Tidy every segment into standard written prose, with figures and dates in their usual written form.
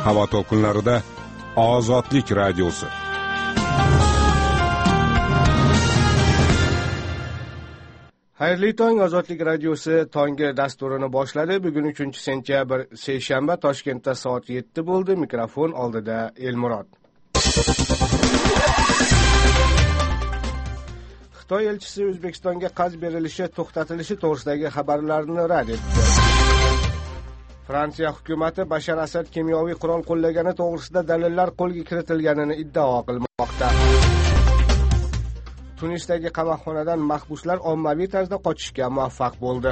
Havo to'lqinlarida Ozodlik radiosi. Xayrli tong, Ozodlik radiosi tongi dasturini boshladi. Bugun 3-sentyabr seshanba, Toshkentda soat 7 bo'ldi. Mikrofon oldida Elmurod. Xitoy elchisi O'zbekistonga qarz berilishi to'xtatilishi to'g'risidagi xabarlarni rad etdi. Fransiya hukumati Bashar Asad kimyoviy qurol qo'llagani to'g'risida dalillar qo'lga kiritilganini iddao qilmoqda. Tunisdagi qamoqxonadan mahbuslar ommaviy tarzda qochishga muvaffaq bo'ldi.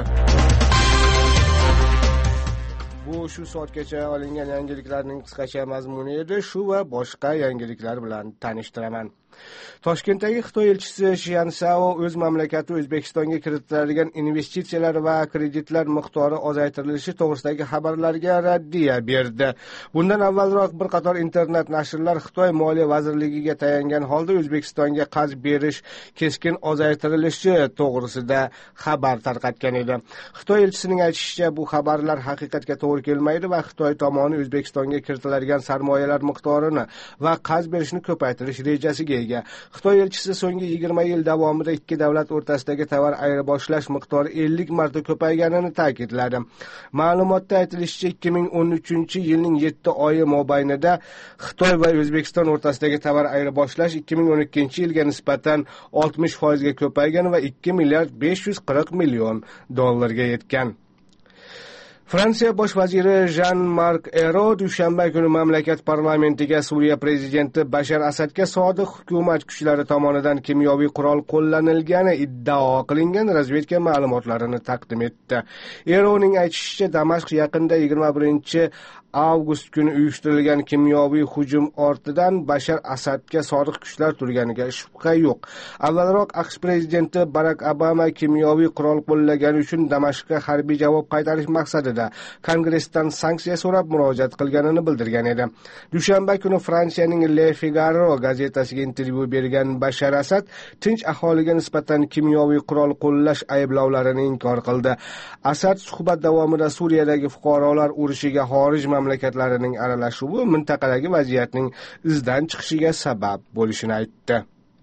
Bu shu soatgacha olingan yangiliklarning qisqacha mazmuni edi. Shu va boshqa yangiliklar bilan tanishtiraman. Toshkentdagi Xitoy elchisi Xian Sao o'z mamlakati O'zbekistonga kiritiladigan investitsiyalar va kreditlar miqdori ozaytirilishi to'g'risidagi xabarlarga raddiya berdi. Bundan avvalroq bir qator internet nashrlar Xitoy Moliya vazirligiga tayangan holda O'zbekistonga qarz berish keskin ozaytirilishi to'g'risida xabar tarqatgan edi. Xitoy elchisining aytishicha, bu xabarlar haqiqatga to'g'ri kelmaydi va Xitoy tomoni O'zbekistonga kiritiladigan sarmoyalar miqdorini va qarz berishni ko'paytirish rejasiga ega. Xitoy elchisi so'nggi 20 yil davomida ikki davlat o'rtasidagi tovar ayirboshlash miqdori 50 marta ko'payganini ta'kidladi. Ma'lumotda aytilishicha, 2013-yilning 7 oyi mobaynida Xitoy va O'zbekiston o'rtasidagi tovar ayirboshlash 2012-yilga nisbatan 60% ga ko'paygan va 2 milliard 540 million dollarga yetgan. Fransiya bosh vaziri Jean-Marc Ayrault dushanba kuni mamlakat parlamentiga Suriya prezidenti Bashar Asadga sodiq hukumat kuchlari tomonidan kimyoviy qurol qo'llanilgani iddao qilingan razvedka ma'lumotlarini taqdim etdi. Ayraultning aytishicha, Damashq yaqinida 21-avgust kuni uyushtirilgan kimyoviy hujum ortidan Bashar Asadga sodiq kuchlar turganiga shubha yo'q. Avvalroq AQSh prezidenti Barak Obama kimyoviy qurol qo'llagani uchun Damashqqa harbiy javob qaytarish maqsadida Kongressdan sanksiya so'rab murojaat qilganini bildirgan edi. Dushanba kuni Fransiyaning Le Figaro gazetasiga intervyu bergan Bashar Asad tinch aholiga nisbatan kimyoviy qurol qo'llash ayblovlarini inkor qildi. Asad suhbat davomida Suriyadagi fuqarolar urushiga xorij mamlakatlarining aralashuvi mintaqadagi vaziyatning izdan chiqishiga sabab bo'lishini aytdi.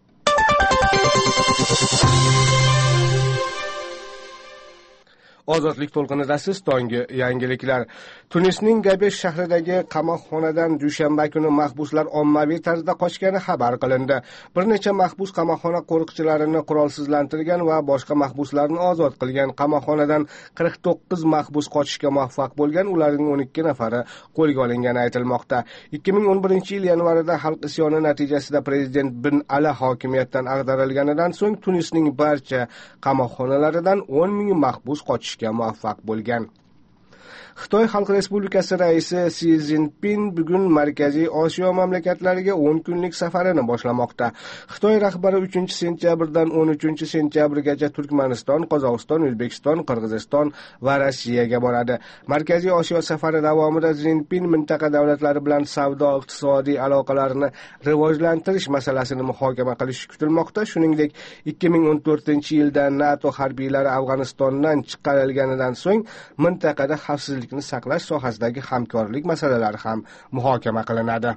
Ozodlik to'lqinidasiz tongi yangiliklar. Tunisning Gabesh shahridagi qamoqxonadan dushanba kuni mahbuslar ommaviy tarzda qochgani xabar qilindi. Bir necha mahbus qamoqxona qo'riqchilarini qurolsizlantirgan va boshqa mahbuslarni ozod qilgan. Qamoqxonadan 49 mahbus qochishga muvaffaq bo'lgan, ularning 12 nafari qo'lga olingani aytilmoqda. 2011-yil yanvarida xalq isyoni natijasida prezident Bin Ali hokimiyatdan ag'darilganidan so'ng Tunisning barcha qamoqxonalaridan 10 ming mahbus qochishga muvaffaq bo'lgan. Xitoy Xalq Respublikasi raisi Si Zinpin bugun Markaziy Osiyo mamlakatlariga 10 kunlik safarini boshlamoqda. Xitoy rahbari 3-sentyabrdan 13-sentyabrgacha Turkmaniston, Qozog'iston, O'zbekiston, Qirg'iziston va Rossiyaga boradi. Markaziy Osiyo safari davomida Zinpin mintaqa davlatlari bilan savdo-iqtisodiy aloqalarni rivojlantirish masalasini muhokama qilishi kutilmoqda. Shuningdek, 2014-yilda NATO harbiylari Afg'onistondan chiqarilganidan so'ng mintaqada xavfsizlik saqlash sohasidagi hamkorlik masalalari ham muhokama qilinadi.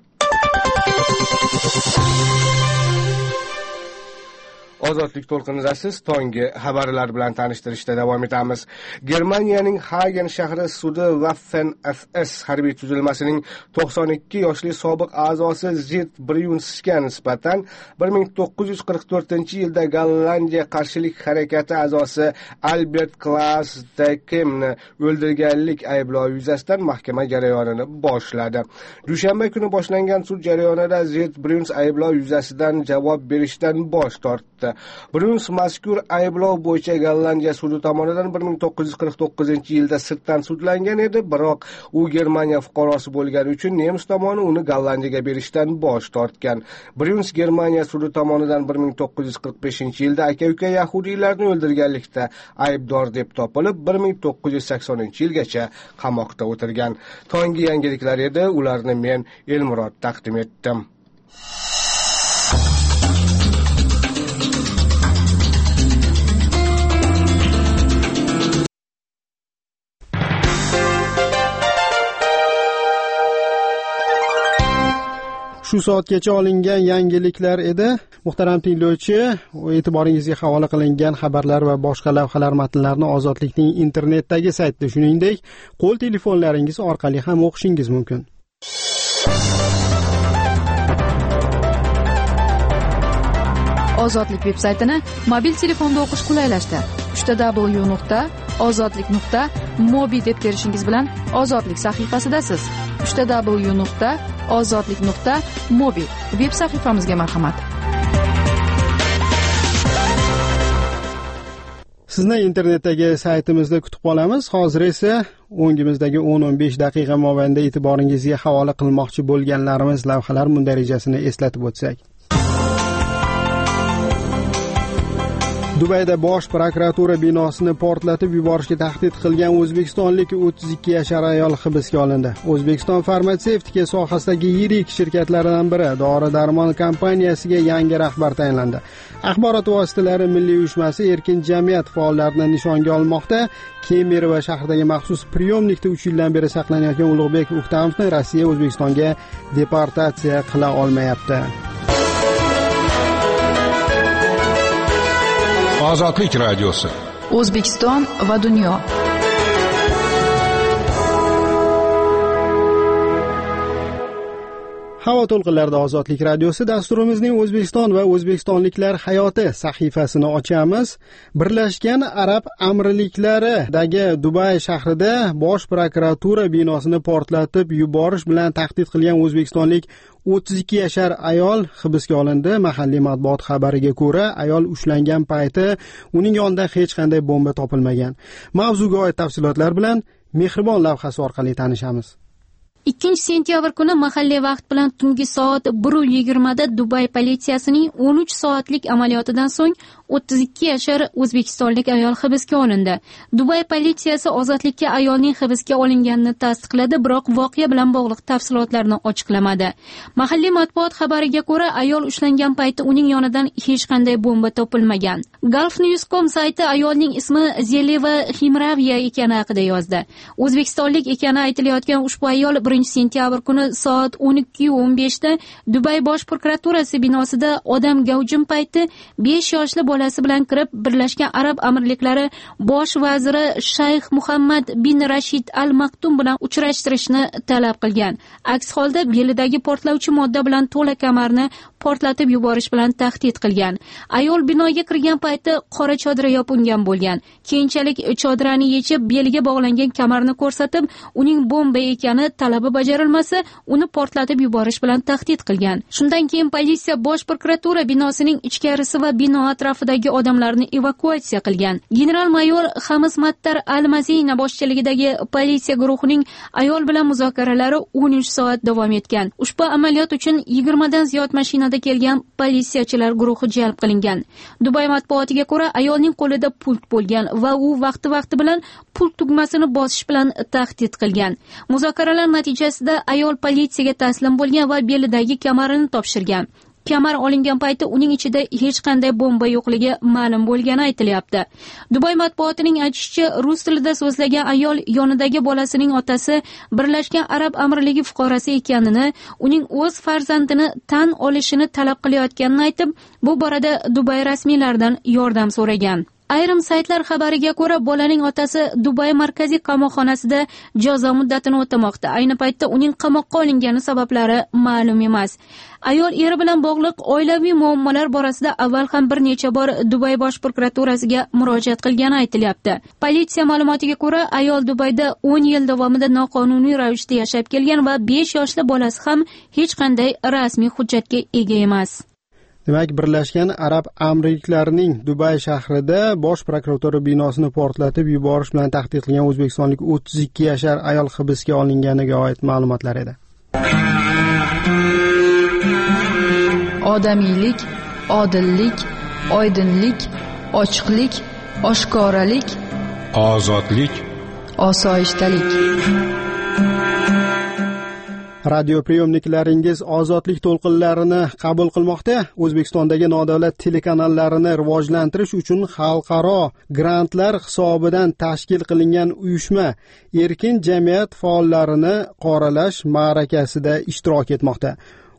Ozodlik to'lqinidasiz tongi xabarlar bilan tanishtirishda davom etamiz. Germaniyaning Hagen shahri sudi Waffen-SS harbiy tuzilmasining 92 yoshli sobiq a'zosi Zit Brunsga nisbatan 1944-yilda Gollandiya qarshilik harakati a'zosi Albert Klaas Dekemni o'ldirganlik ayblovi yuzasidan mahkama jarayonini boshladi. Dushanba kuni boshlangan sud jarayonida Zit Bruns ayblov yuzasidan javob berishdan bosh tortdi. Bruns mazkur ayblov bo'yicha Gollandiya sudi tomonidan 1949-yilda sirtdan sudlangan edi, biroq u Germaniya fuqarosi bo'lgani uchun nemis tomoni uni Gollandiyaga berishdan bosh tortgan. Bruns Germaniya sudi tomonidan 1945-yilda aka-uka yahudiylarni o'ldirganlikda aybdor deb topilib, 1980-yilgacha qamoqda o'tirgan. Tongi yangiliklar edi, ularni men Elmurod taqdim etdim. shu soatgacha olingan yangiliklar edi. Muhtaram tinglovchi, e'tiboringizga havola qilingan xabarlar va boshqa lavhalar matnlarini Ozodlikning internetdagi saytida, shuningdek, qo'l telefonlaringiz orqali ham o'qishingiz mumkin. Ozodlik veb-saytini mobil telefonda o'qish qulaylashdi. www.ozodlik.mobi deb terishingiz bilan Ozodlik sahifasidasiz. www.ozodlik.mobi veb sahifamizga marhamat. Sizni internetdagi saytimizda kutib qolamiz. Hozir esa o'ngimizdagi 10-15 daqiqa mobaynida e'tiboringizga havola qilmoqchi bo'lganlarimiz lavhalar mundarijasini eslatib o'tsak. Dubayda bosh prokuratura binosini portlatib yuborishga tahdid qilgan o'zbekistonlik 32 yashar ayol hibsga olindi. O'zbekiston farmatsevtika sohasidagi yirik shirkatlardan biri dori-darmon kompaniyasiga yangi rahbar tayinlandi. Axborot vositalari milliy uyushmasi erkin jamiyat faollarini nishonga olmoqda. Kemirova shahridagi maxsus priyomnikda 3 yildan beri saqlanayotgan Ulug'bek Uktamovni Rossiya O'zbekistonga deportatsiya qila olmayapti. Ozodlik radiosi. O'zbekiston va dunyo. Havo to'lqinlarida Ozodlik radiosi dasturimizning O'zbekiston va o'zbekistonliklar hayoti sahifasini ochamiz. Birlashgan Arab Amirliklaridagi Dubay shahrida bosh prokuratura binosini portlatib yuborish bilan tahdid qilgan o'zbekistonlik 32 yashar ayol hibsga olindi. Mahalliy matbuot xabariga ko'ra, ayol ushlangan payti uning yonidan hech qanday bomba topilmagan. Mavzuga oid tafsilotlar bilan Mehribon lavhasi orqali tanishamiz. 2 sentyabr kuni mahalliy vaqt bilan tungi soat 1:20 da Dubay politsiyasining 13 soatlik amaliyotidan so'ng 32 yashar o'zbekistonlik ayol hibsga olindi. Dubay politsiyasi ozodlikka ayolning hibsga olinganini tasdiqladi, biroq voqea bilan bog'liq tafsilotlarni ochiqlamadi. Mahalliy matbuot xabariga ko'ra, ayol ushlangan payti uning yonidan hech qanday bomba topilmagan. Gulfnews.com sayti ayolning ismi Zeleva Himraviya ekani haqida yozdi. O'zbekistonlik ekani aytilayotgan ushbu ayol 1 sentyabr kuni soat 12:15 da Dubay bosh prokuraturasi binosida odam gavjum payti 5 yoshli bolasi bilan kirib, Birlashgan Arab Amirliklari bosh vaziri Shayx Muhammad bin Rashid Al Maktum bilan uchrashtirishni talab qilgan. Aks holda belidagi portlovchi modda bilan to'la kamarni portlatib yuborish bilan tahdid qilgan. Ayol binoga kirgan payti qora chodira yopingan bo'lgan. Keyinchalik chodirani yechib, beliga bog'langan kamarni ko'rsatib, uning bomba ekani talabi bajarilmasa, uni portlatib yuborish bilan tahdid qilgan. Shundan keyin politsiya bosh prokuratura binosining ichkarisi va bino atrofidagi odamlarni evakuatsiya qilgan. General-mayor Hamis Mattar Al-Mazina boshchiligidagi politsiya guruhining ayol bilan muzokaralari 13 soat davom etgan. Ushbu amaliyot uchun 20 dan ziyod mashinada kelgan politsiyachilar guruhi jalb qilingan. Dubay matbuotiga ko'ra, ayolning qo'lida pult bo'lgan va u vaqti bilan pult tugmasini bosish bilan tahdid qilgan. Muzokaralar natijasida ayol politsiyaga taslim bo'lgan va belidagi kamarini topshirgan. Kamar olingan payti uning ichida hech qanday bomba yo'qligi ma'lum bo'lgani aytilyapti. Dubay matbuotining aytishicha, rus tilida so'zlagan ayol yonidagi bolasining otasi Birlashgan Arab Amirligi fuqarosi ekanini, uning o'z farzandini tan olishini talab qilayotganini aytib, bu borada Dubay rasmiylaridan yordam so'ragan. Ayrim saytlar xabariga ko'ra, bolaning otasi Dubay markaziy qamoqxonasida jazo muddatini o'tamoqda. Ayni paytda uning qamoqqa olingani sabablari ma'lum emas. Ayol eri bilan bog'liq oilaviy muammolar borasida avval ham bir necha bor Dubay bosh prokuraturasiga murojaat qilgani aytilyapti. Politsiya ma'lumotiga ko'ra, ayol Dubayda 10 yil davomida noqonuniy ravishda yashab kelgan va 5 yoshli bolasi ham hech qanday rasmiy hujjatga ega emas. Demak, Birlashgan Arab Amirliklarining Dubay shahrida bosh prokuratura binosini portlatib yuborish bilan tahdid qilgan o'zbekistonlik 32 yashar ayol hibsga olinganiga oid ma'lumotlar edi. Odamiylik, odillik, oydinlik, ochiqlik, oshkoralik, Ozodlik, osoyishtalik. Radio priyomniklaringiz ozodlik to'lqinlarini qabul qilmoqda. O'zbekistondagi nodavlat telekanallarini rivojlantirish uchun xalqaro grantlar hisobidan tashkil qilingan uyushma erkin jamiyat faollarini qoralash ma'rakasida ishtirok etmoqda.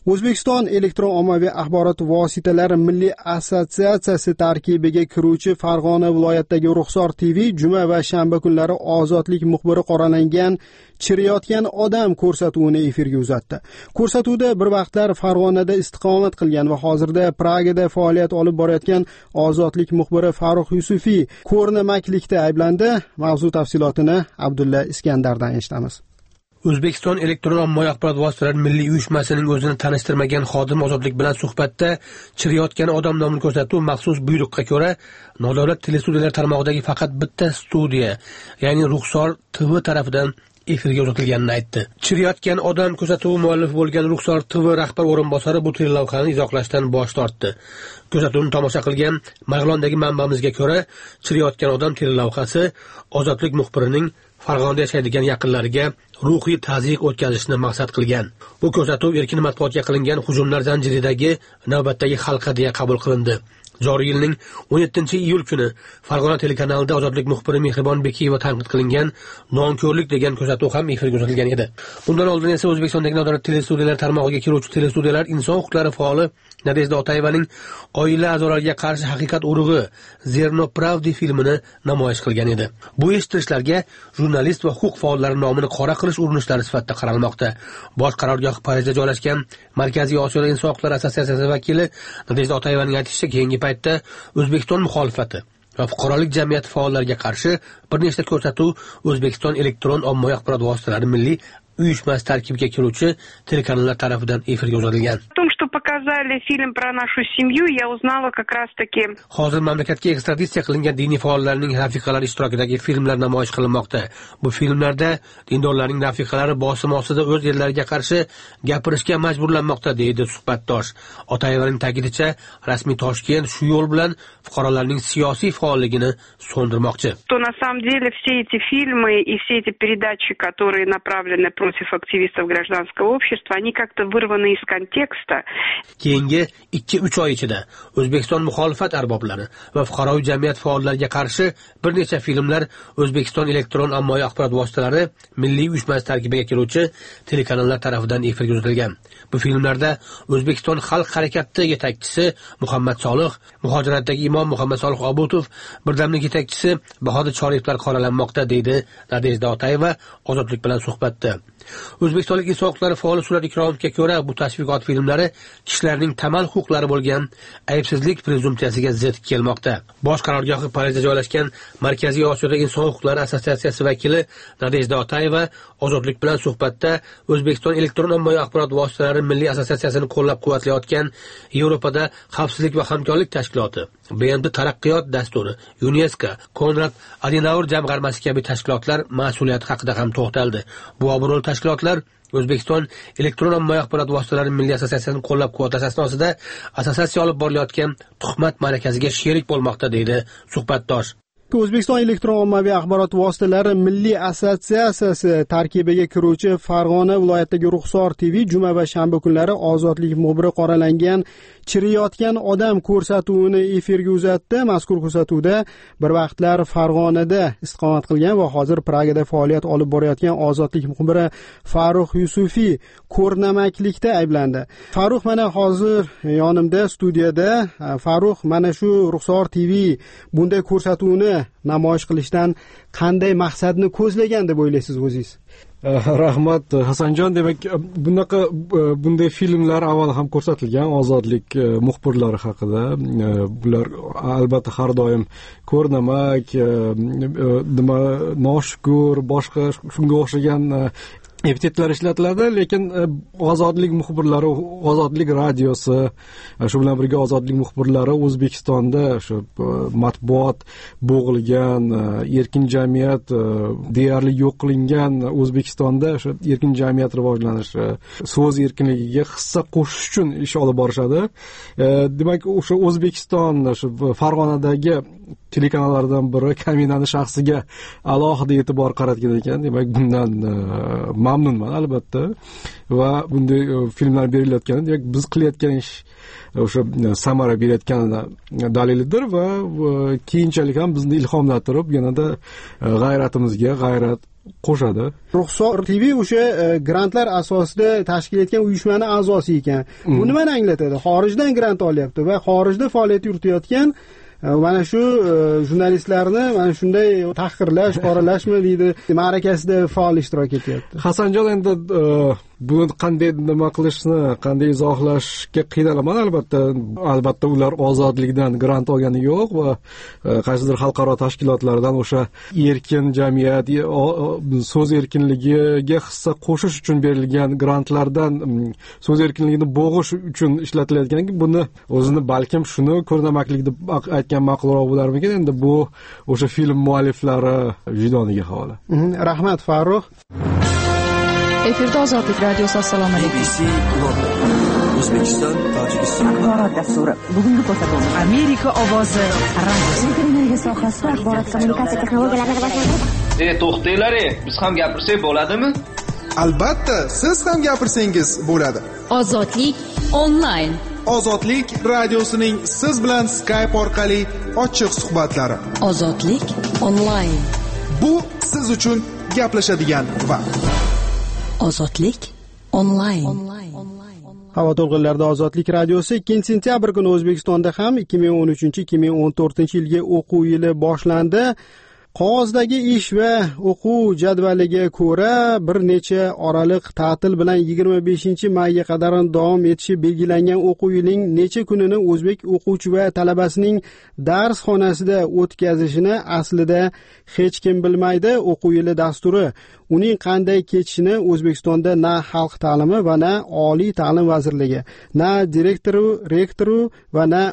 O'zbekiston elektron ommaviy axborot vositalari milliy assotsiatsiyasi tarkibiga kiruvchi Farg'ona viloyatidagi Ruxsor TV juma va shanba kunlari ozodlik muxbiri qoralangan chiriyotgan odam ko'rsatuvini efirga uzatdi. Ko'rsatuvda bir vaqtlar Farg'onada istiqomat qilgan va hozirda Pragada faoliyat olib borayotgan ozodlik muxbiri Farruh Yusufiy ko'rnamaklikda ayblandi. Mavzu tafsilotini Abdulla Iskandardan eshitamiz. O'zbekiston elektron ommaviy axborot vositalari milliy uyushmasining o'zini tanishtirmagan xodim ozodlik bilan suhbatda chiriyotgan odam nomli ko'rsatuv maxsus buyruqqa ko'ra nodavlat telestudiyalar tarmog'idagi faqat bitta studiya, ya'ni Ruxsor TV tarafidan efirga uzatilganini aytdi. Chiriyotgan odam ko'rsatuvi muallifi bo'lgan Ruxsor TV rahbar o'rinbosari bu telelavhani izohlashdan bosh tortdi. Ko'rsatuvni tomosha qilgan Marg'ilondagi manbamizga ko'ra, chiriyotgan odam telelavhasi ozodlik muxbirining Farg'onada yashaydigan yaqinlariga ruhiy tazyiq o'tkazishni maqsad qilgan. Bu ko'rsatuv erkin matbuotga qilingan hujumlar zanjiridagi navbatdagi halqa deya qabul qilindi. Joriy yilning 17-iyul kuni Farg'ona telekanalida ozodlik muxbiri Mehribon Bekiyeva tanqid qilingan nonko'rlik degan ko'rsatuv ham efirga uzatilgan edi. Bundan oldin esa O'zbekistondagi nodavlat telestudiyalar tarmog'iga kiruvchi telestudiyalar inson huquqlari faoli Nadezhda Otayevaning oila a'zolariga qarshi haqiqat urug'i Zerno Pravdi filmini namoyish qilgan edi. Bu eshittirishlarga jurnalist va huquq faollari nomini qora qilish urinishlari sifatida qaralmoqda. Bosh qarorgohi Parijda joylashgan Markaziy Osiyo inson huquqlari assotsiatsiyasi vakili Nadezhda Otayevaning aytishicha, keyingi paytda O'zbekiston muxolifati va fuqarolik jamiyati faollariga qarshi bir nechta ko'rsatuv O'zbekiston elektron ommaviy axborot vositalari milliy uyushmasi tarkibiga kiruvchi telekanallar tarafidan efirga uzatilgan. Показали фильм про нашу семью, я узнала как раз-таки. Hozir mamlakatga ekstraditsiya qilingan diniy faollarning rafiqalari ishtirokidagi filmlar namoyish qilinmoqda. Bu filmlarda dindorlarning rafiqalari bosim ostida o'z yerlariga qarshi gapirishga majburlanmoqda, deydi suhbatdosh. Otayevaning ta'kidincha, rasmiy Toshkent shu yo'l bilan fuqarolarning siyosiy faolligini so'ndirmoqchi. То на самом деле все эти фильмы и все эти передачи, которые направлены против активистов гражданского общества, они как-то вырваны из контекста. Keyingi 2-3 oy ichida O'zbekiston muxolifat arboblari va fuqaroviy jamiyat faollariga qarshi bir necha filmlar O'zbekiston elektron ommaviy axborot vositalari milliy uyushmasi tarkibiga kiruvchi telekanallar tarafidan efirga uzatilgan. Bu filmlarda O'zbekiston xalq harakati yetakchisi Muhammad Solih, muhojiratdagi imom Muhammad Solih Obutov, birdamlik yetakchisi Bahodir Choriyevlar qoralanmoqda, deydi Nadezhda Otayeva ozodlik bilan suhbatda. O'zbekistonlik inson huquqlari faoli Surat Ikromovga ko'ra, bu tashviqot filmlari kishilarning tamal huquqlari bo'lgan aybsizlik prezumpsiyasiga zid kelmoqda. Bosh qarorgohi Parijda joylashgan Markaziy Osiyo inson huquqlari assotsiatsiyasi vakili Nadezhda Otayeva ozodlik bilan suhbatda O'zbekiston elektron ommaviy axborot vositalari milliy assotsiatsiyasini qo'llab-quvvatlayotgan Yevropada xavfsizlik va hamkorlik tashkiloti, BND taraqqiyot dasturi, UNESCO, Konrad Adenauer jamg'armasi kabi tashkilotlar mas'uliyati haqida ham to'xtaldi. Bu obro'li tashkilotlar O'zbekiston elektron ommaviy axborot vositalari milliy assotsiatsiyasini qo'llab-quvvatlash asnosida assotsiatsiya olib borilayotgan tuhmat malakasiga sherik bo'lmoqda, deydi suhbatdosh. O'zbekiston elektron ommaviy axborot vositalari milliy assotsiatsiyasi tarkibiga kiruvchi Farg'ona viloyatidagi Ruxsor TV juma va shanba kunlari ozodlik muxbiri qoralangan chiriyotgan odam ko'rsatuvini efirga uzatdi. Mazkur ko'rsatuvda bir vaqtlar Farg'onada istiqomat qilgan va hozir Pragada faoliyat olib borayotgan ozodlik muxbiri Farruh Yusufiy ko'rnamaklikda ayblandi. Farruh mana hozir yonimda studiyada. Farruh, mana shu Ruxsor TV bunday ko'rsatuvni namoyish qilishdan qanday maqsadni ko'zlagan deb o'ylaysiz o'zingiz? Rahmat Hasanjon. Demak, bunday filmlar avval ham ko'rsatilgan ozodlik muxbirlari haqida. Bular albatta har doim ko'rnamak, noshukur, boshqa shunga o'xshagan epitetlar ishlatiladi, lekin ozodlik muxbirlari, ozodlik radiosi, shu bilan birga ozodlik muxbirlari O'zbekistonda shu matbuot bo'g'ilgan, erkin jamiyat deyarli yo'q qilingan O'zbekistonda shu erkin jamiyat rivojlanishi, so'z erkinligiga hissa qo'shish uchun ish olib borishadi. Demak, o'sha O'zbekiston shu Farg'onadagi telekanallardan biri Kaminani shaxsiga alohida e'tibor qaratgan ekan. Demak, bundan mamnunman albatta va bunday filmlar berilayotgani, demak biz qilayotgan ish o'sha samara berayotganida dalilidir va keyinchalik ham bizni ilhomlantirib yanada g'ayratimizga g'ayrat qo'shadi. Ruxsor TV o'sha grantlar asosida tashkil etgan uyushmani a'zosi ekan. Bu nimani anglatadi? Xorijdan grant olyapti va xorijda faoliyat yuritayotgan mana shu jurnalistlarni mana shunday tahqirlash, qoralashmi deydi, ma'rakasida faol ishtirok etyapti. Hasanjon, endi buni qanday nima qilishni, qanday izohlashga qiynalaman. Albatta ular ozodlikdan grant olgani yo'q va qaysidir xalqaro tashkilotlardan o'sha erkin jamiyat, so'z erkinligiga hissa qo'shish uchun berilgan grantlardan so'z erkinligini bo'g'ish uchun ishlatilayotgan, buni o'zini balkim shuni ko'rnamaklik deb aytgan ma'qulroq bo'larmikin. Endi bu o'sha film mualliflari vijdoniga havola. Rahmat Farruh. Efirda Ozodlik radiosi. Assalomu alaykum. BBC O'zbekiston, Tojikiston axborot dasturi. Bugungi ko'rsatuvimiz Amerika ovozi radiosi. Energiya sohasida axborot kommunikatsiya texnologiyalarini rivojlantirish. To'xtanglar, biz ham gapirsak bo'ladimi? Albatta, siz ham gapirsangiz bo'ladi. Ozodlik onlayn. Ozodlik radiosining siz bilan Skype orqali ochiq suhbatlari. Ozodlik onlayn. Bu siz uchun gaplashadigan vaqt. Ozodlik onlayn. Havo to'lqinlarida Ozodlik radiosi 2-sentyabr kuni O'zbekistonda ham 2013-2014 yilgi o'quv yili boshlandi. Qog'ozdagi ish va o'quv jadvaliga ko'ra bir necha oraliq ta'til bilan 25-mayga qadar davom etishi belgilangan o'quv yilining necha kunini o'zbek o'quvchi va talabasining dars xonasida o'tkazishini aslida hech kim bilmaydi. O'quv yili dasturi uning qanday kechishini O'zbekistonda na xalq ta'limi va na Oliy ta'lim vazirligi, na direktori, rektori va na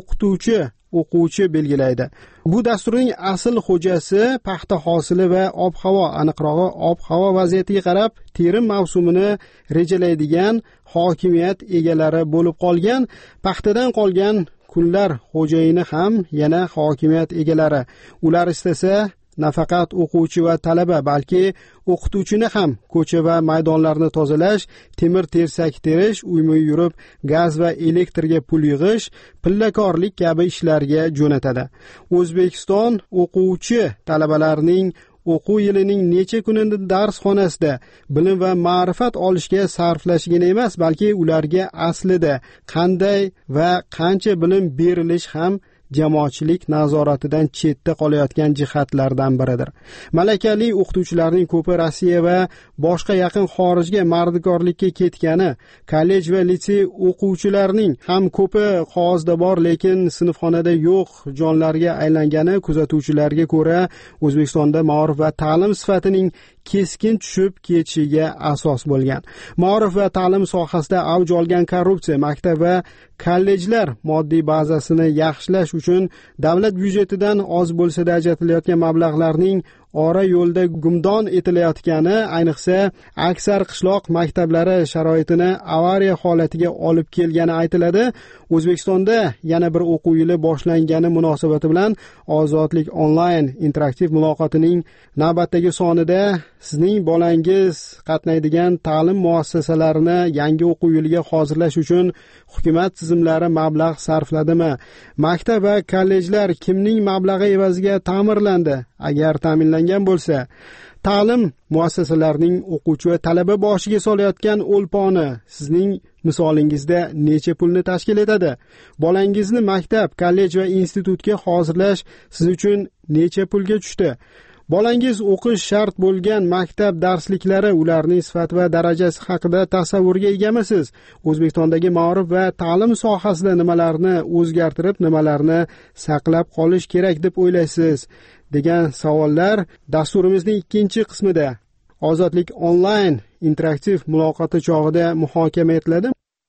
o'quvchi belgilaydi. Bu dasturning asl xo'jasi paxta hosili va ob-havo, aniqrog'i ob-havo vaziyatiga qarab terim mavsumini rejalaydigan hokimiyat egalari bo'lib qolgan. Paxtadan qolgan kunlar xo'jayini ham yana hokimiyat egalari. Ular istasa nafaqat o'quvchi va talaba, balki o'qituvchini ham ko'cha va maydonlarni tozalash, temir tersak terish, uyma yurib gaz va elektrga pul yig'ish, pillakorlik kabi ishlarga jo'natadi. O'zbekiston o'quvchi talabalarining o'quv yilining necha kunini dars xonasida bilim va ma'rifat olishga sarflashgina emas, balki ularga aslida qanday va qancha bilim berilish ham jamoatchilik nazoratidan chetda qolayotgan jihatlardan biridir. Malakali o'qituvchilarning ko'pi Rossiya va boshqa yaqin xorijga mardikorlikka ketgani, kollej va litsey o'quvchilarining ham ko'pi qog'ozda bor, lekin sinfxonada yo'q jonlarga aylangani kuzatuvchilarga ko'ra O'zbekistonda ma'rif va ta'lim sifatining keskin tushib ketishiga asos bo'lgan. Ma'rif va ta'lim sohasida avj olgan korrupsiya, maktab va kollejlar moddiy bazasini yaxshilash uchun davlat byudjetidan oz bo'lsa-da ajratilayotgan mablag'larning ora yo'lda gumdon etilayotgani, ayniqsa aksar qishloq maktablari sharoitini avariya holatiga olib kelgani aytiladi. O'zbekistonda yana bir o'quv yili boshlangani munosabati bilan Ozodlik onlayn interaktiv muloqotining navbatdagi sonida sizning bolangiz qatnaydigan ta'lim muassasalarini yangi o'quv yiliga hozirlash uchun hukumat tizimlari mablag' sarfladimi? Maktab va kollejlar kimning mablag'i evaziga ta'mirlandi? Agar ta'minlangan bo'lsa, ta'lim muassasalarining o'quvchi va talaba boshiga solayotgan o'lponi sizning misolingizda necha pulni tashkil etadi? Bolangizni maktab, kollej va institutga hozirlash siz uchun necha pulga tushdi? Bolangiz o'qish shart bo'lgan maktab darsliklari, ularning sifat va darajasi haqida tasavvurga egamisiz? O'zbekistondagi ma'rif va ta'lim sohasida nimalarni o'zgartirib, nimalarni saqlab qolish kerak deb o'ylaysiz? degan savollar dasturimizning ikkinchi qismida Ozodlik onlayn interaktiv muloqoti chog'ida muhokama etiladi.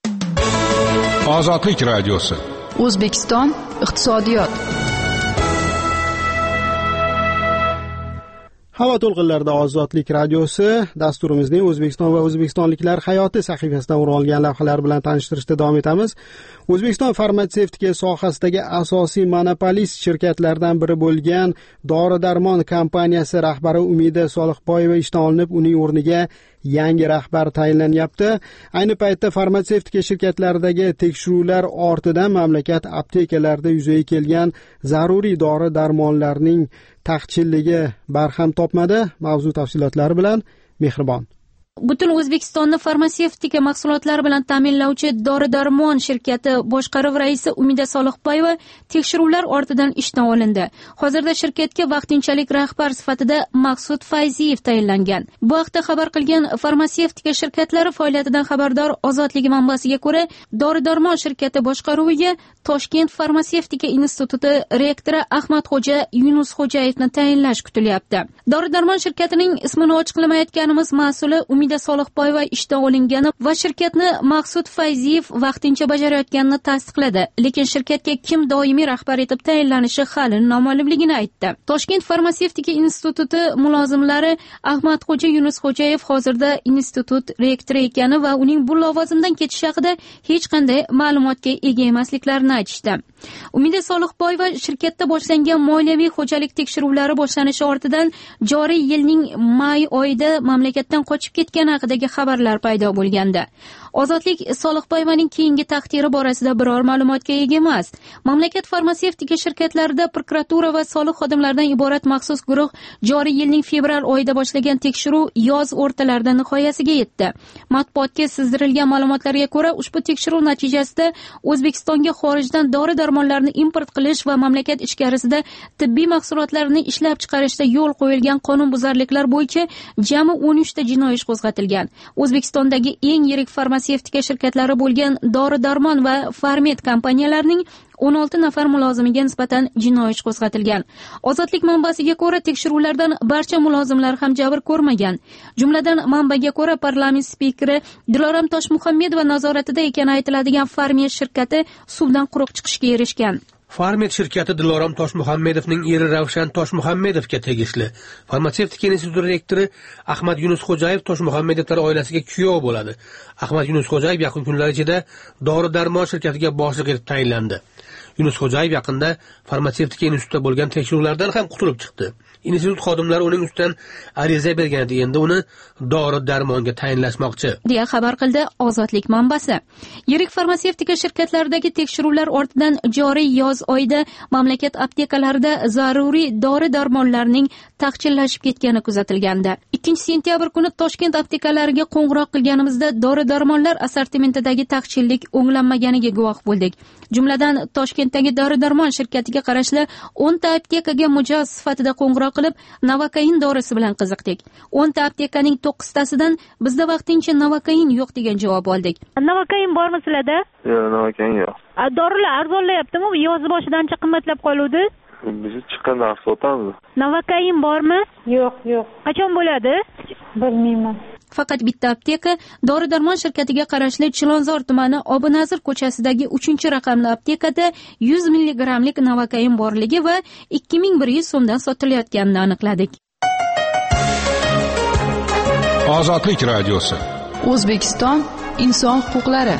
Ozodlik radiosi. O'zbekiston iqtisodiyot. Havo to'lqinlarida Ozodlik radiosi dasturimizning O'zbekiston va o'zbekistonliklar hayoti sahifasidan o'rin olgan lavhalar bilan tanishtirishda davom etamiz. O'zbekiston farmatsevtika sohasidagi asosiy monopolist shirkatlardan biri bo'lgan Dori-darmon kompaniyasi rahbari Umida Soliqboyeva ishdan olinib, uning o'rniga yangi rahbar tayinlanyapti. Ayni paytda farmatsevtika shirkatlaridagi tekshiruvlar ortidan mamlakat aptekalarida yuzaga kelgan zaruriy dori-darmonlarning taqchilligi barham topmadi. Mavzu tafsilotlari bilan Mehribon. Butun O'zbekistonni farmatsevtika mahsulotlari bilan ta'minlovchi Dori-darmon shirkati boshqaruv raisi Umida Soliqboyeva tekshiruvlar ortidan ishdan olindi. Hozirda shirkatga vaqtinchalik rahbar sifatida Maqsud Fayziyev tayinlangan. Bu haqda xabar qilgan farmatsevtika shirkatlari faoliyatidan xabardor Ozodlik manbasiga ko'ra, Dori-darmon shirkati boshqaruviga Toshkent farmatsevtika instituti rektori Ahmadxo'ja Yunusxo'jayevni tayinlash kutilyapti. Dori-darmon shirkatining ismini ochiqlamayotganimiz mas'uli Umida Soliqboyeva ishdan olingani va shirkatni Maqsud Fayziyev vaqtincha bajarayotganini tasdiqladi, lekin shirkatga kim doimiy rahbar etib tayinlanishi hali noma'lumligini aytdi. Toshkent farmatsevtika instituti mulozimlari Ahmadxo'ja Yunusxo'jayev hozirda institut rektori ekani va uning bu lavozimdan ketishi haqida hech qanday ma'lumotga ega emasliklarini aytishdi. Umida Soliqboyeva shirkatda boshlangan moliyaviy xo'jalik tekshiruvlari boshlanishi ortidan joriy yilning may oyida mamlakatdan qochib ketgani haqidagi xabarlar paydo bo'lgandi. Ozodlik Soliqboyevaning keyingi taqdiri borasida biror ma'lumotga ega emas. Mamlakat farmatsevtika shirkatlarida prokuratura va soliq xodimlaridan iborat maxsus guruh joriy yilning fevral oyida boshlagan tekshiruv yoz o'rtalarida nihoyasiga yetdi. Matbuotga sizdirilgan ma'lumotlarga ko'ra, ushbu tekshiruv natijasida O'zbekistonga xorijdan dori-darmonlarni import qilish va mamlakat ichkarisida tibbiy mahsulotlarni ishlab chiqarishda yo'l qo'yilgan qonunbuzarliklar bo'yicha jami 13 ta jinoiy ish qo'zg'atilgan. O'zbekistondagi eng yirik farmatsevtika shirkatlari bo'lgan Dori-darmon va Farmet kompaniyalarining 16 nafar mulozimiga nisbatan jinoiy ish qo'zg'atilgan. Ozodlik manbasiga ko'ra, tekshiruvlardan barcha mulozimlar ham jabr ko'rmagan. Jumladan, manbaga ko'ra, parlament spikeri Dilorom Toshmuhammedova nazoratida ekani aytiladigan Farmet shirkati suvdan quruq chiqishga erishgan. Farmet shirkati Dilorom Toshmuhammedovning eri Ravshan Toshmuhammedovga tegishli. Farmatsevtika instituti rektori Ahmad Yunusxo'jayev Toshmuhammedovlar oilasiga kuyov bo'ladi. Ahmad Yunusxo'jayev yaqin kunlar ichida Dori-darmon shirkatiga boshliq etib tayinlandi. Yunusxo'jayev yaqinda farmatsevtika institutida bo'lgan tekshiruvlardan ham qutulib chiqdi. Institut xodimlari uning ustidan ariza bergan edi, endi uni dori-darmonga tayinlashmoqchi, deya xabar qildi Ozodlik manbasi. Yirik farmatsevtika shirkatlaridagi tekshiruvlar ortidan joriy yoz oyida mamlakat aptekalarida zaruriy dori-darmonlarning taqchillashib ketgani kuzatilgandi. 2-sentyabr kuni Toshkent aptekalariga qo'ng'iroq qilganimizda dori-darmonlar assortimentidagi taqchillik o'nglanmaganiga guvoh bo'ldik. Jumladan, Toshkentdagi Dori-darmon shirkatiga qarashli 10 ta aptekaga mijoz sifatida qo'ng'iroq qilib, Navakain dorisi bilan qiziqdik. 10 ta aptekaning 9 tasidan bizda vaqtincha Navakain yo'q degan javob oldik. Navakain bormi sizlarda? Yo'q, Navakain yo'q. Dorilar arzonlayaptimi? Yoz boshidan qimmatlab qoluvdi. Biz chiqqan narx sotamiz. Navakain bormi? Yo'q. Qachon bo'ladi? Bilmayman. Faqat bitta apteka Dori-darmon shirkatiga qarashli Chilonzor tumani Obunazir ko'chasidagi 3-raqamli aptekada 100 mg Navakain borligi va 2100 so'mdan sotilayotganini aniqladik. Ozodlik radiosi. O'zbekiston inson huquqlari.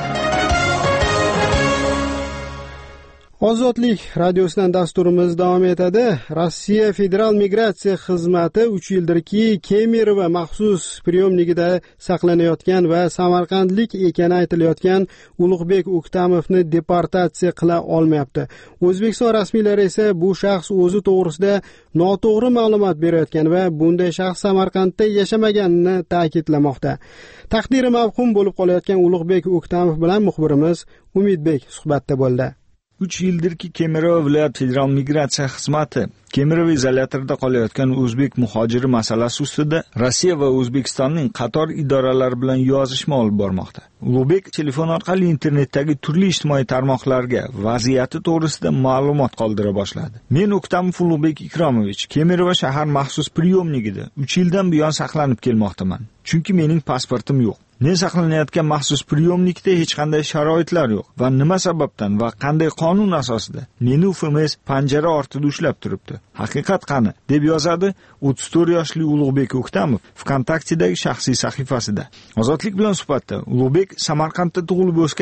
Ozodlik radiosidan dasturimiz davom etadi. Rossiya Federal migratsiya xizmati 3 yildirki Kemerovo maxsus priyomnigida saqlanayotgan va samarqandlik ekani aytilayotgan Ulug'bek O'ktamovni deportatsiya qila olmayapti. O'zbekiston rasmiylari esa bu shaxs o'zi to'g'risida noto'g'ri ma'lumot berayotgan va bunday shaxs Samarqandda yashamaganini ta'kidlamoqda. Taqdiri mavhum bo'lib qolayotgan Ulug'bek O'ktamov bilan muxbirimiz Umidbek suhbatda bo'ldi. 3 yildirki Kemerovo viloyat federal migratsiya xizmati Kemerovo izolyatorida qolayotgan o'zbek muhojiri masalasi ustida Rossiya va O'zbekistonning qator idoralari bilan yozishma olib bormoqda. Ulug'bek telefon orqali internetdagi turli ijtimoiy tarmoqlarga vaziyati to'g'risida ma'lumot qoldira boshladi. Men O'ktamov Ulug'bek Ikromovich Kemerovo shahar maxsus priyomnigida 3 yildan buyon saqlanib kelmoqdaman. Chunki mening pasportim yo'q. Men saqlanayotgan maxsus priyomnikda hech qanday sharoitlar yo'q va nima sababdan va qanday qonun asosida meni UFMS panjara ortida ushlab turibdi. Haqiqat qani, deb yozadi 34 yoshli Ulug'bek O'ktamov VKontakte'dagi shaxsiy sahifasida. Ozodlik bilan suhbatda Ulug'bek Samarqandda tug'ilib o'sgani,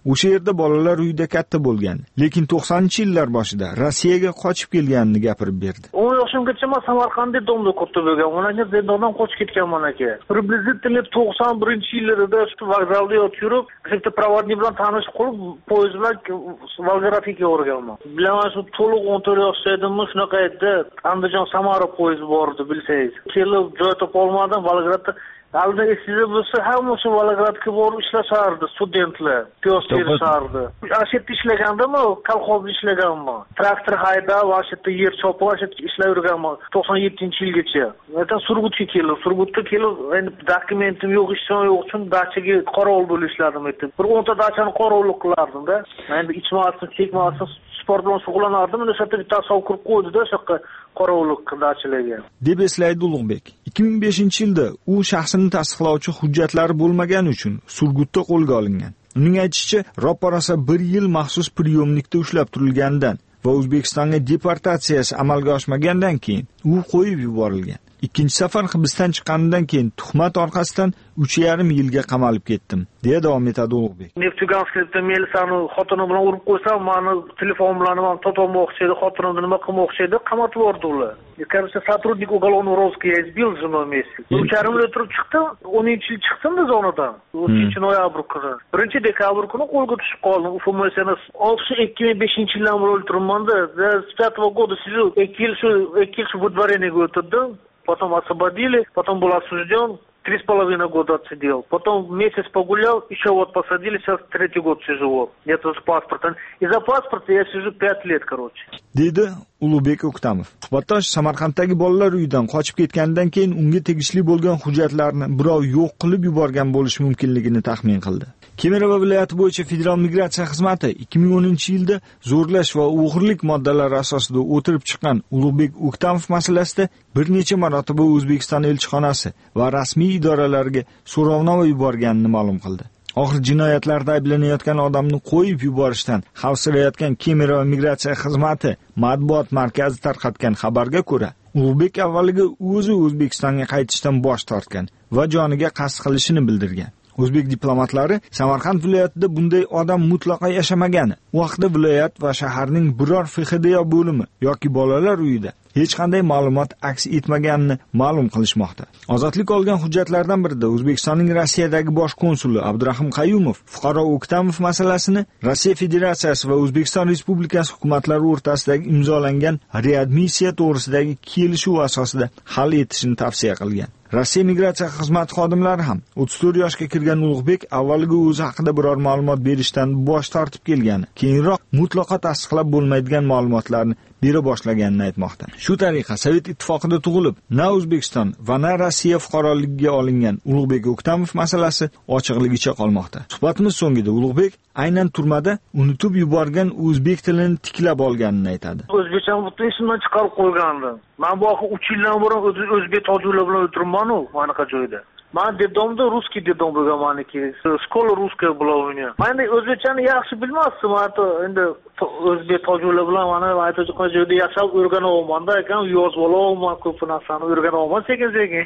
O'sha yerda bolalar uyida katta bo'lgan, lekin 90-yillar boshida Rossiyaga qochib kelganini gapirib berdi. 10 yoshimgacha men Samarqandda domda qurtib bo'lgan. Mana shu zindondan qochib ketganman aka. Приблизительно 91-yillarda shu vokzalda yotib yurib, bitta provodnik bilan tanishib qolib, poyezd bilan Volgorodga o'rganman. Bilaman shu to'liq 14 yoshda edim, shunaqa edi. Andijon Samara poyezdi bor edi, bilsangiz. Kelib joy topa olmadim, Volgorodda Alda esingizda bo'lsa, hammasi Volgorodga borib ishlashardi, studentlar, piyoz terishardi. Ashitda ishlagandimi, kolxozda ishlaganman. Traktor haydab, ashitda yer chopib, ashitda ishlar yurganman 97-yilgacha. Aytan Surgutga keldim. Surgutga kelib, endi dokumentim yo'q, ishim yo'q uchun dachaga qorovul bo'lib ishladim aytib. Bir 10 ta dachani qorovullik qilardim-da. Endi ichmasdim, chekmasdim, sport bilan shug'ullanardim. Endi o'sha yerda tasavvur qilib qo'ydi-da, o'sha qorovullik qildachilarga. deb eslaydi Ulug'bek. 2005-yilda u shaxsini tasdiqlovchi hujjatlari bo'lmagani uchun Surgutda qo'lga olingan. Uning aytishicha, ro'parasa 1 yil maxsus priyomnikda ushlab turilganidan va O'zbekistonga deportatsiyasi amalga oshmagandan keyin u qo'yib yuborilgan. Ikkinchi safar hibsdan chiqqanidan keyin tuhmat orqasidan 3,5 yilga qamalib ketdim, deya davom etadi Ulug'bek. Neftuganskda Melisani xotinim bilan urib qo'ysam, meni telefon bilan ham topolmoqchi edi, xotinimni nima qilmoqchi edi, qamatib yubordi ular. Кажется, сотрудник уголовного розыска я избил в жену вместе. 3,5 yil turib chiqdim, 10-yil chiqdim zonadan. 3-noyabr kuni. 1-dekabr kuni qo'lga tushib qoldim. УФМСны 2005-yildan beri o'ltiribman-da. С 5 года сижу, 2 yil shu выдворениеga o'tirdim. Потом освободили, потом был осужден, 3,5 года отсидел. Потом месяц погулял, еще вот посадили, сейчас 3-й год сижу. Вот. Нет с паспортом. Из-за паспорта я сижу 5 лет, короче. Dedi Ulug'bek O'ktamov. Suhbatdosh Samarqanddagi bolalar uyidan qochib ketgandan keyin unga tegishli bo'lgan hujjatlarni birov yo'q qilib yuborgan bo'lishi mumkinligini taxmin qildi. Kemirova viloyati bo'yicha Federal migratsiya xizmati 2010-yilda zo'rlash va o'g'irlik moddalari asosida o'tirib chiqqan Ulug'bek O'ktamov masalasida bir necha marotaba O'zbekiston elchixonasi va rasmiy idoralarga so'rovnoma yuborganini ma'lum qildi. Oxir jinoyatlarda ayblanayotgan odamni qo'yib yuborishdan xavfsirayotgan Kemirova migratsiya xizmati matbuot markazi tarqatgan xabarga ko'ra, Ulug'bek avvaliga o'zi O'zbekistonga qaytishdan bosh tortgan va joniga qasd qilishini bildirgan. O'zbek diplomatlari Samarqand viloyatida bunday odam mutlaqo yashamagani, u vaqtda viloyat va shaharning biror FXDO bo'limi yoki bolalar uyida hech qanday ma'lumot aks etmaganini ma'lum qilishmoqda. Ozodlik olgan hujjatlardan birida O'zbekistonning Rossiyadagi bosh konsuli Abdurahim Qayumov fuqaro O'ktamov masalasini Rossiya Federatsiyasi va O'zbekiston Respublikasi hukumatlari o'rtasidagi imzolangan readmissiya to'g'risidagi kelishuv asosida hal etishni tavsiya qilgan. Rossiya migratsiya xizmati xodimlari ham 34 yoshga kirgan Ulug'bek avvaliga o'zi haqida biror ma'lumot berishdan bosh tortib kelgani, keyinroq mutlaqo tasdiqlab bo'lmaydigan ma'lumotlarni bera boshlaganini aytmoqda. Shu tariqa Sovet ittifoqida tug'ilib, na O'zbekiston va na Rossiya fuqaroligiga olingan Ulug'bek O'ktamov masalasi ochiqligicha qolmoqda. Suhbatimiz so'ngida Ulug'bek aynan turmada unutib yuborgan o'zbek tilini tiklab olganini aytadi. O'zbekcha butun esimdan chiqarib qo'ygandim. Men bu oxir 3 yildan beri o'zbek tojiklar bilan o'tiribman-ku, manaqa joyda. Men dedimda russkiy dedim bo'lgan meniki. Shkola ruskaya bo'la o'ynayman. Men o'zbekchani yaxshi bilmasdim, hatto endi o'zbek tojiklar bilan mana aytuvchi joyda yashab o'rganaman-da, ekan yozib olaman, ko'p narsani o'rganaman sekin-sekin.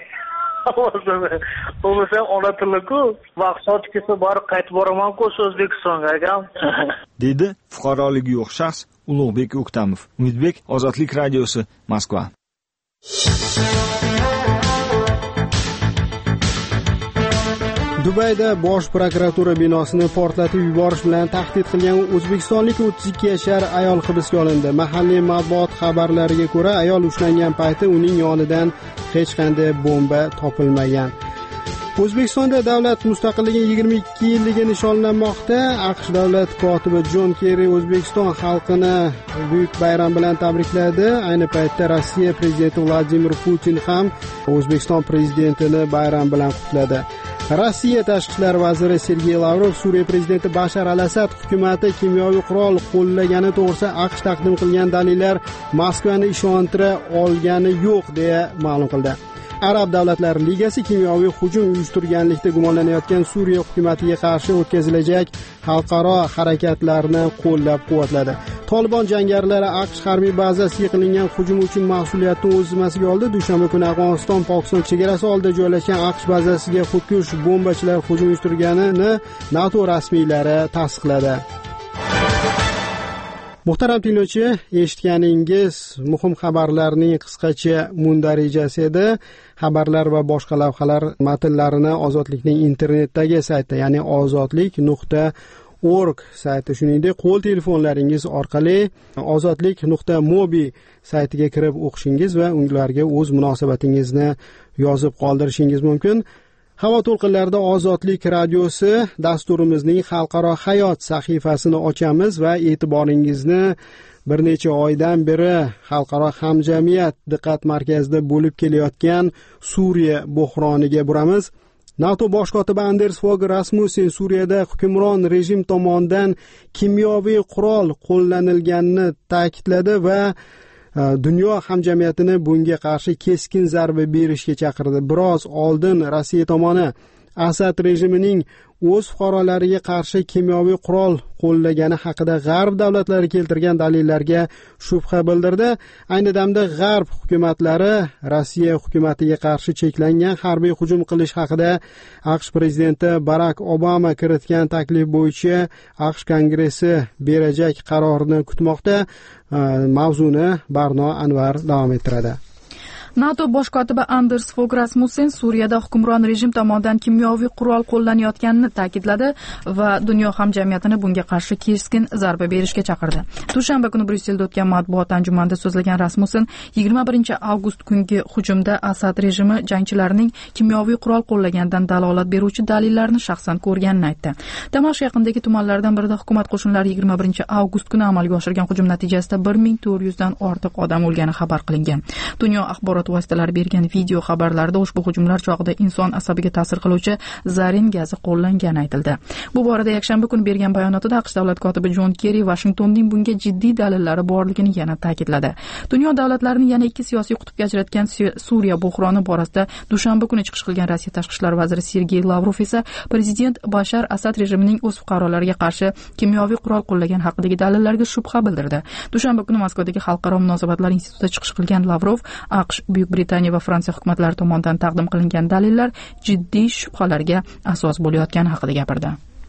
O'zbekcha ona tili-ku, vaqt kelsa borib qaytib boraman-ku O'zbekistonga, akam. Dedi fuqaroligi yo'q shaxs Ulug'bek O'ktamov. Umidbek, Ozodlik radiosi, Moskva. Dubayda bosh prokuratura binosini portlatib yuborish bilan tahdid qilgan o'zbekistonlik 32 yashar ayol hibsga olindi. Mahalliy matbuot xabarlariga ko'ra, ayol ushlangan payti uning yonidan hech qanday bomba topilmagan. O'zbekistonda davlat mustaqilligining 22 yilligi nishonlanmoqda. AQSh davlat kotibi Jon Kerri O'zbekiston xalqini buyuk bayram bilan tabrikladi. Ayni paytda Rossiya prezidenti Vladimir Putin ham O'zbekiston prezidentini bayram bilan qutladi. Rossiya tashqi ishlar vaziri Sergey Lavrov Suriya prezidenti Bashar al-Asad hukumati kimyoviy qurol qo'llagani to'g'risida AQSh taqdim qilgan dalillar Moskvani ishontira olgani yo'q deya ma'lum qildi. Arab Davlatlari Ligasi kimyoviy hujum uyushtirganlikda gumonlanayotgan Suriya hukumatiga qarshi o'tkazilajak xalqaro harakatlarni qo'llab-quvvatladi. Tolibon jangarilari AQSh harbiy bazasiga qilingan hujum uchun mas'uliyatni o'z zimmasiga oldi. Dushanba kuni Afg'oniston-Pokiston chegarasi oldida joylashgan AQSh bazasiga xudkush bombachilar hujum uyushtirganini NATO rasmiylari tasdiqladi. Muhtaram tinglovchi, eshitganingiz muhim xabarlarning qisqacha mundarijasi edi. Xabarlar va boshqa lavhalar matnlarini Ozodlikning internetdagi sayti, ya'ni ozodlik.org sayti, shuningdek qo'l telefonlaringiz orqali ozodlik.mobi saytiga kirib o'qishingiz va ularga o'z munosabatingizni yozib qoldirishingiz mumkin. Havo to'lqinlarida Ozodlik radiosi dasturimizning Xalqaro hayot sahifasini ochamiz va e'tiboringizni bir necha oydan beri xalqaro hamjamiyat diqqat markazida bo'lib kelayotgan Suriya buhroniga buramiz. NATO bosh kotibi Anders Fogh Rasmussen Suriyada hukmron rejim tomonidan kimyoviy qurol qo'llanilganini ta'kidladi va dunyo hamjamiyatini bunga qarshi keskin zarba berishga chaqirdi. Biroz oldin Rossiya tomoni Asad rejimining o'z fuqarolariga qarshi kimyoviy qurol qo'llagani haqida G'arb davlatlari keltirgan dalillarga shubha bildirdi. Ayni damda G'arb hukumatlari Rossiya hukumatiga qarshi cheklangan harbiy hujum qilish haqida AQSh prezidenti Barak Obama kiritgan taklif bo'yicha AQSh Kongressi berajak qarorni kutmoqda. Mavzuni Barno Anvar davom ettiradi. NATO bosh kotibi Anders Fogh Rasmussen Suriyada hukmron rejim tomonidan kimyoviy qurol qo'llanayotganini ta'kidladi va dunyo hamjamiyatini bunga qarshi keskin zarba berishga chaqirdi. Dushanba kuni Bryusselda o'tgan matbuot anjumanida so'zlagan Rasmussen 21-avgust kungi hujumda Asad rejimi jangchilarining kimyoviy qurol qo'llaganidan dalolat beruvchi dalillarni shaxsan ko'rganini aytdi. Damashq yaqinidagi tumanlardan birida hukumat qo'shinlari 21-avgust kuni amalga oshirgan hujum natijasida 1400 dan ortiq odam o'lgani xabar qilingan. Dunyo axborot vositalari bergan video xabarlarda ushbu hujumlar chog'ida inson asabiga ta'sir qiluvchi zarin gazi qo'llangani aytildi. Bu borada yakshanba kuni bergan bayonotida AQSh davlat kotibi Jon Kerri Washingtonning bunga jiddiy dalillari borligini yana ta'kidladi. Dunyo davlatlarini yana ikki siyosiy qutbga ajratgan Suriya buhroni borasida dushanba kuni chiqish qilgan Rossiya tashqi ishlar vaziri Sergey Lavrov esa prezident Bashar Asad rejimining o'z fuqarolariga qarshi kimyoviy qurol qo'llagan haqidagi dalillarga shubha bildirdi. Dushanba kuni Moskvadagi xalqaro munosabatlar institutida chiqish qilgan Lavrov AQSh, Buyuk Britaniya va Fransiya hukumatlari tomonidan taqdim qilingan dalillar jiddiy shubhalarga asos bo'layotgani haqida gapirdi.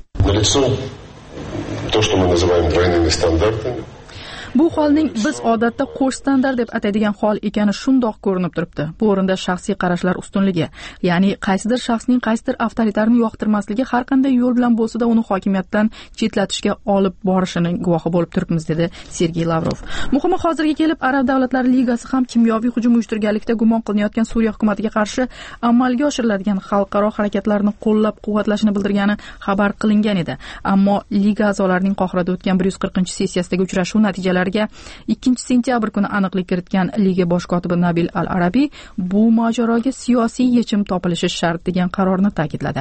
Bu holning biz odatda qo'sh standart deb ataydigan hol ekani shundoq ko'rinib turibdi. Bu o'rinda shaxsiy qarashlar ustunligi, ya'ni qaysidir shaxsning qaysidir avtoritarni yoqtirmasligi har qanday yo'l bilan bo'lsa-da uni hokimiyatdan chetlatishga olib borishining guvohi bo'lib turibmiz, dedi Sergey Lavrov. Muhimi, hozirga kelib Arab Davlatlari Ligasi ham kimyoviy hujum uyushtirganlikda gumon qilinayotgan Suriya hukumatiga qarshi amalga oshiriladigan xalqaro harakatlarni qo'llab-quvvatlashini bildirgani xabar qilingan edi. Ammo liga a'zolarining Qohirada o'tgan 140-sessiyasidagi uchrashuv natijalari 2-sentyabr kuni aniqlik kiritgan liga bosh kotibi Nabil al-Arabiy bu mojaroga siyosiy yechim topilishi shart degan qarorni ta'kidladi.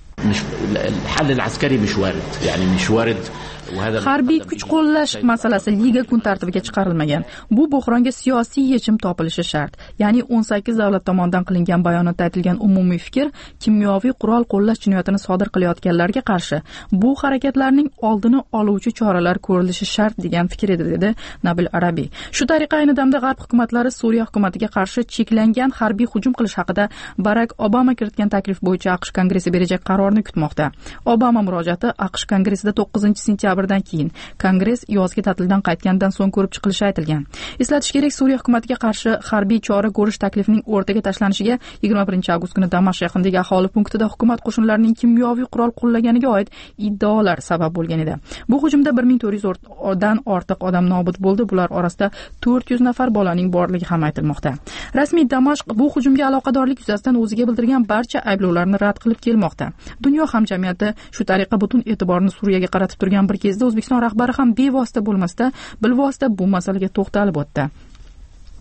Harbiy kuch qo'llash masalasi liga kun tartibiga chiqarilmagan. Bu buhronga siyosiy yechim topilishi shart. Ya'ni 18 davlat tomonidan qilingan bayonotda aytilgan umumiy fikr kimyoviy qurol qo'llash jinoyatini sodir qilayotganlarga qarshi bu harakatlarning oldini oluvchi choralar ko'rilishi shart degan fikr edi, dedi Nabil Arabiy. Shu tariqa ayni damda G'arb hukumatlari Suriya hukumatiga qarshi cheklangan harbiy hujum qilish haqida Barak Obama kiritgan taklif bo'yicha AQSh Kongressi berajak qarorni kutmoqda. Obama murojaati AQSh Kongressida 9-sentyabrdan keyin Kongress yozgi ta'tildan qaytgandan so'ng ko'rib chiqilishi aytilgan. Eslatish kerak, Suriya hukumatiga qarshi harbiy chora ko'rish taklifining o'rtaga tashlanishiga 21-avgust kuni Damashq yaqinidagi aholi punktida hukumat qo'shinlarining kimyoviy qurol qo'llaganiga oid iddaolar sabab bo'lgan edi. Bu hujumda 1400 dan ortiq odam nobud bo'ldi. Bular orasida 400 nafar bolaning borligi ham aytilmoqda. Rasmiy Damashq bu hujumga aloqadorlik yuzasidan o'ziga bildirgan barcha ayblovlarni rad qilib kelmoqda. Dunyo hamjamiyati shu tariqa butun e'tiborni Suriyaga qaratib turgan bir kezda O'zbekiston rahbari ham bevosita bo'lmasda bilvosita bu masalaga to'xtalib o'tdi.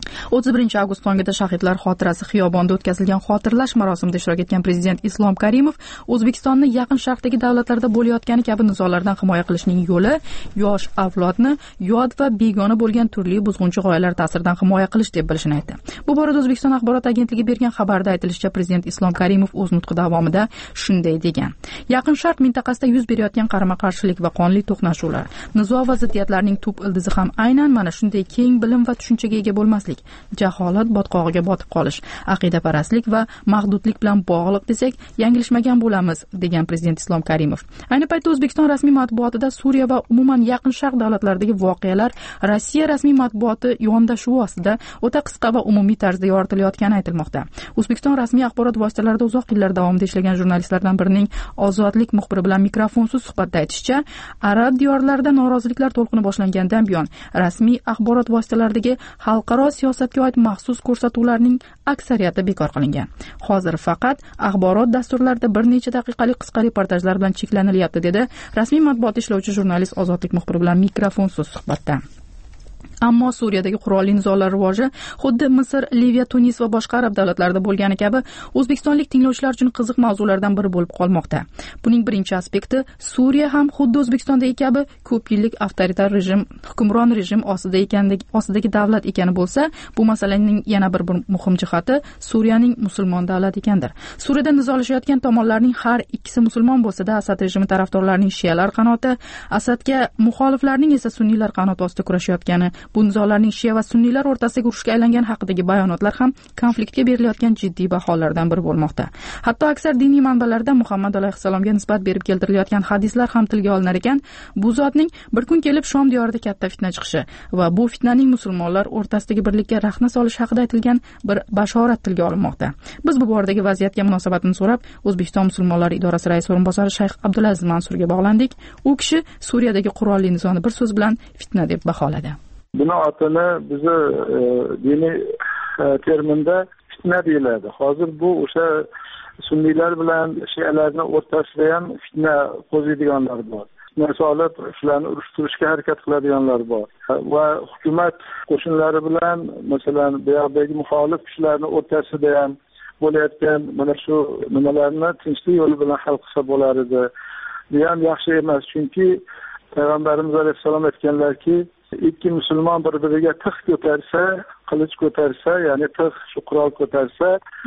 31 avgust tongida Shahidlar xotirasi xiyobonida o'tkazilgan xotirlash marosimida ishtirok etgan prezident Islom Karimov O'zbekistonni yaqin sharqdagi davlatlarda bo'layotgani kabi nizolardan himoya qilishning yo'li yosh avlodni yod va begona bo'lgan turli buzg'unchi g'oyalar ta'siridan himoya qilish deb bilishini aytdi. Bu borada O'zbekiston axborot agentligi bergan xabarda aytilishicha, prezident Islom Karimov o'z nutqi davomida shunday degan: Yaqin sharq mintaqasida yuz berayotgan qarama-qarshilik va qonli to'qnashuvlar, nizo va ziddiyatlarning tub ildizi ham aynan mana shunday keng bilim va tushunchaga ega bo'lmaslik, jaholat botqog'iga botib qolish, aqidaparastlik va mahdudlik bilan bog'liq desak, yanglishmagan bo'lamiz, degan prezident Islom Karimov. Ayni paytda O'zbekiston rasmiy matbuotida Suriya va umuman Yaqin Sharq davlatlaridagi voqealar Rossiya rasmiy matbuoti yondashuvi ostida o'ta qisqa va umumiy tarzda yoritilayotgani aytilmoqda. O'zbekiston rasmiy axborot vositalarida uzoq yillar davomida ishlagan jurnalistlardan birining Ozodlik muxbiri bilan mikrofonsiz suhbatda aytishicha, arab diyorlarida noroziliklar to'lqini boshlangandan buyon rasmiy axborot vositalaridagi xalqaro siyosatga oid maxsus ko'rsatuvlarning aksariyati bekor qilingan. Hozir faqat axborot dasturlarida bir necha daqiqalik qisqa reportajlar bilan cheklanilyapti, dedi rasmiy matbuot ishlovchi jurnalist Ozodlik muxbiri bilan mikrofonsiz suhbatda. Ammo Suriyadagi qurolli nizolar rivoji xuddi Misr, Liviya, Tunis va boshqa arab davlatlarida bo'lgani kabi o'zbekistonlik tinglovchilar uchun qiziq mavzulardan biri bo'lib qolmoqda. Buning birinchi aspekti, Suriya ham xuddi O'zbekistondagi kabi ko'p yillik avtoritar rejim, hukmron rejim ostidagi davlat ekani bo'lsa, bu masalaning yana bir muhim jihati Suriyaning musulmon davlat ekandir. Suriyada nizolashayotgan tomonlarning har ikkisi musulmon bo'lsa-da, Asad rejimi tarafdorlarining shiyalar qanoti, Asadga muxoliflarning esa sunniylar qanoti ostida kurashayotgani, bu nizolarning shiya va sunniylar o'rtasidagi urushga aylangan haqidagi bayonotlar ham konfliktga berilayotgan jiddiy baholardan biri bo'lmoqda. Hatto aksar diniy manbalarda Muhammad alayhissalomga nisbat berib keltirilayotgan hadislar ham tilga olinar ekan, bu zotning bir kun kelib Shom diyorida katta fitna chiqishi va bu fitnaning musulmonlar o'rtasidagi birlikka rahna solish haqida aytilgan bir bashorat tilga olinmoqda. Biz bu boradagi vaziyatga munosabatini so'rab, O'zbekiston musulmonlari idorasi raisi o'rinbosari Shayx Abdulaziz Mansurga bog'landik. U kishi Suriyadagi qurolli nizoni bir so'z bilan fitna deb baholadi. Buni otini bizni diniy terminda fitna deyiladi. Hozir bu o'sha sunniylar bilan shialarning o'rtasida ham fitna qo'ziydiganlar bor. Fitna solib shularni urushtirishga harakat qiladiganlar bor. Va hukumat qo'shinlari bilan, masalan, bu yoqdagi muxolif kuchlarning o'rtasida ham bo'layotgan mana shu nimalarni tinchlik yo'li bilan hal qilsa bo'lar edi. Bu ham yaxshi emas, chunki Payg'ambarimiz alayhissalom aytganlarki, ikki musulmon bir-biriga tig' ko'tarsa, qilich ko'tarsa, ya'ni tig' shu qurol ko'tarsa,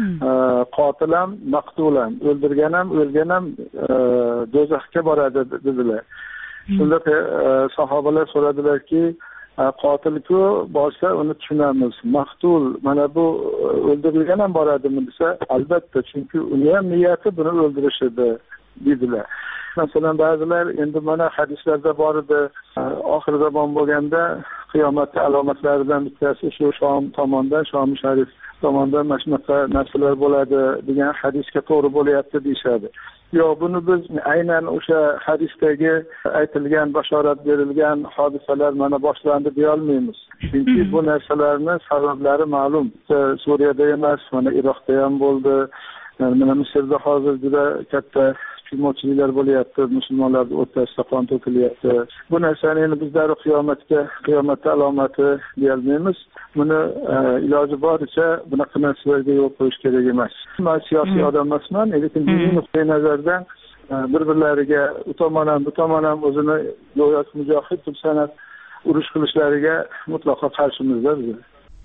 qotil ham, maqtul ham, o'ldirgan ham, o'lgan ham do'zaxga boradi dedilar. Shunda sahobalar so'radilarki, qotil-ku borsa uni tushunamiz. Maqtul, mana bu o'ldirilgan ham boradimi desa, albatta, chunki uni ham niyati buni o'ldirish edi dedilar. Masalan, ba'zilar endi mana hadislarda bor edi, oxir zamon bo'lganda qiyomatning alomatlaridan bittasi shu Shom tomondan, Shom sharif tomondan mana shunaqa narsalar bo'ladi degan hadisga to'g'ri bo'lyapti deyshadi. Yo'q, buni biz aynan o'sha hadisdagi aytilgan, bashorat berilgan hodisalar mana boshlandi deya olmaymiz. Chunki bu narsalarni sabablari ma'lum. Suriyada emas, mana Iroqda ham bo'ldi. Mana Misrda hozir juda katta tushunmovchiliklar bo'lyapti, musulmonlar o'rtasida qon to'kilyapti. Bu narsani endi bizlar qiyomatning alomati deyolmaymiz. Buni iloji boricha bunaqa narsalarga yo'l qo'yish kerak emas. Men siyosiy odam emasman, lekin diniy nuqtai nazardan bir-birlariga u tomon ham bu tomon ham o'zini go'yoki mujohid deb sanab urush qilishlariga mutlaqo qarshimizda biz.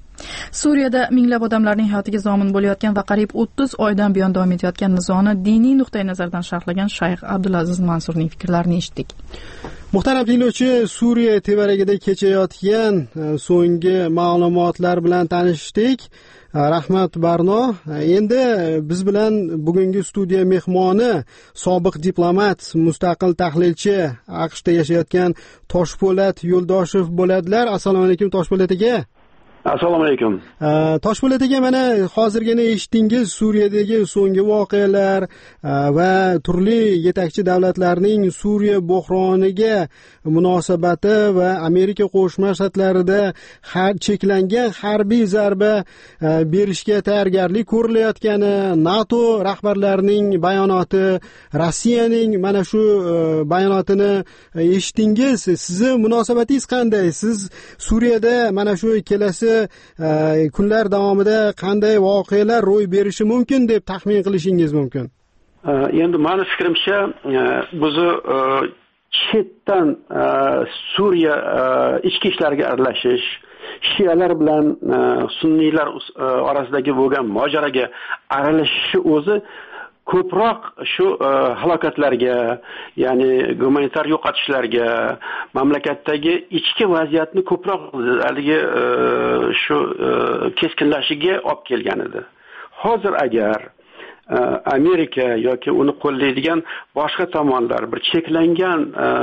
Suriyada minglab odamlarning hayotiga zomin bo'layotgan va qariyb 30 oydan buyon davom etayotgan nizoni diniy nuqtai nazardan sharhlagan Shayx Abdulaziz Mansurning fikrlarini eshitdik. Muhtaram tinglovchi, Suriya tevaragida kechayotgan so'nggi ma'lumotlar bilan tanishdik. Rahmat Barno. Endi biz bilan bugungi studiya mehmoni sobiq diplomat, mustaqil tahlilchi, AQShda yashayotgan Toshpo'lat Yo'ldoshev bo'ladilar. Assalomu alaykum Toshpo'lat aka. Assalomu alaykum. Toshpo'lat aka, mana hozirgina eshitdingiz Suriyadagi so'nggi voqealar va turli yetakchi davlatlarning Suriya bo'hroniga munosabati va Amerika Qo'shma Shtatlarida cheklangan harbiy zarba berishga tayyorgarlik ko'rilayotgani, NATO rahbarlarining bayonoti, Rossiyaning mana shu bayonotini eshitdingiz. Sizni munosabatingiz qanday? Siz Suriyada mana shu kelasi kelgusi kunlar davomida qanday voqealar ro'y berishi mumkin deb taxmin qilishingiz mumkin? Endi meni fikrimcha, bizni chetdan Suriya ichki ishlariga aralashish, shialar bilan sunniylar orasidagi bo'lgan mojaroga aralashishi o'zi ko'proq shu halokatlarga, ya'ni gumanitar yo'qotishlarga, mamlakatdagi ichki vaziyatni ko'proq haligi shu keskinlashiga olib kelgan edi. Hozir agar Amerika yoki uni qo'llaydigan boshqa tomonlar bir cheklangan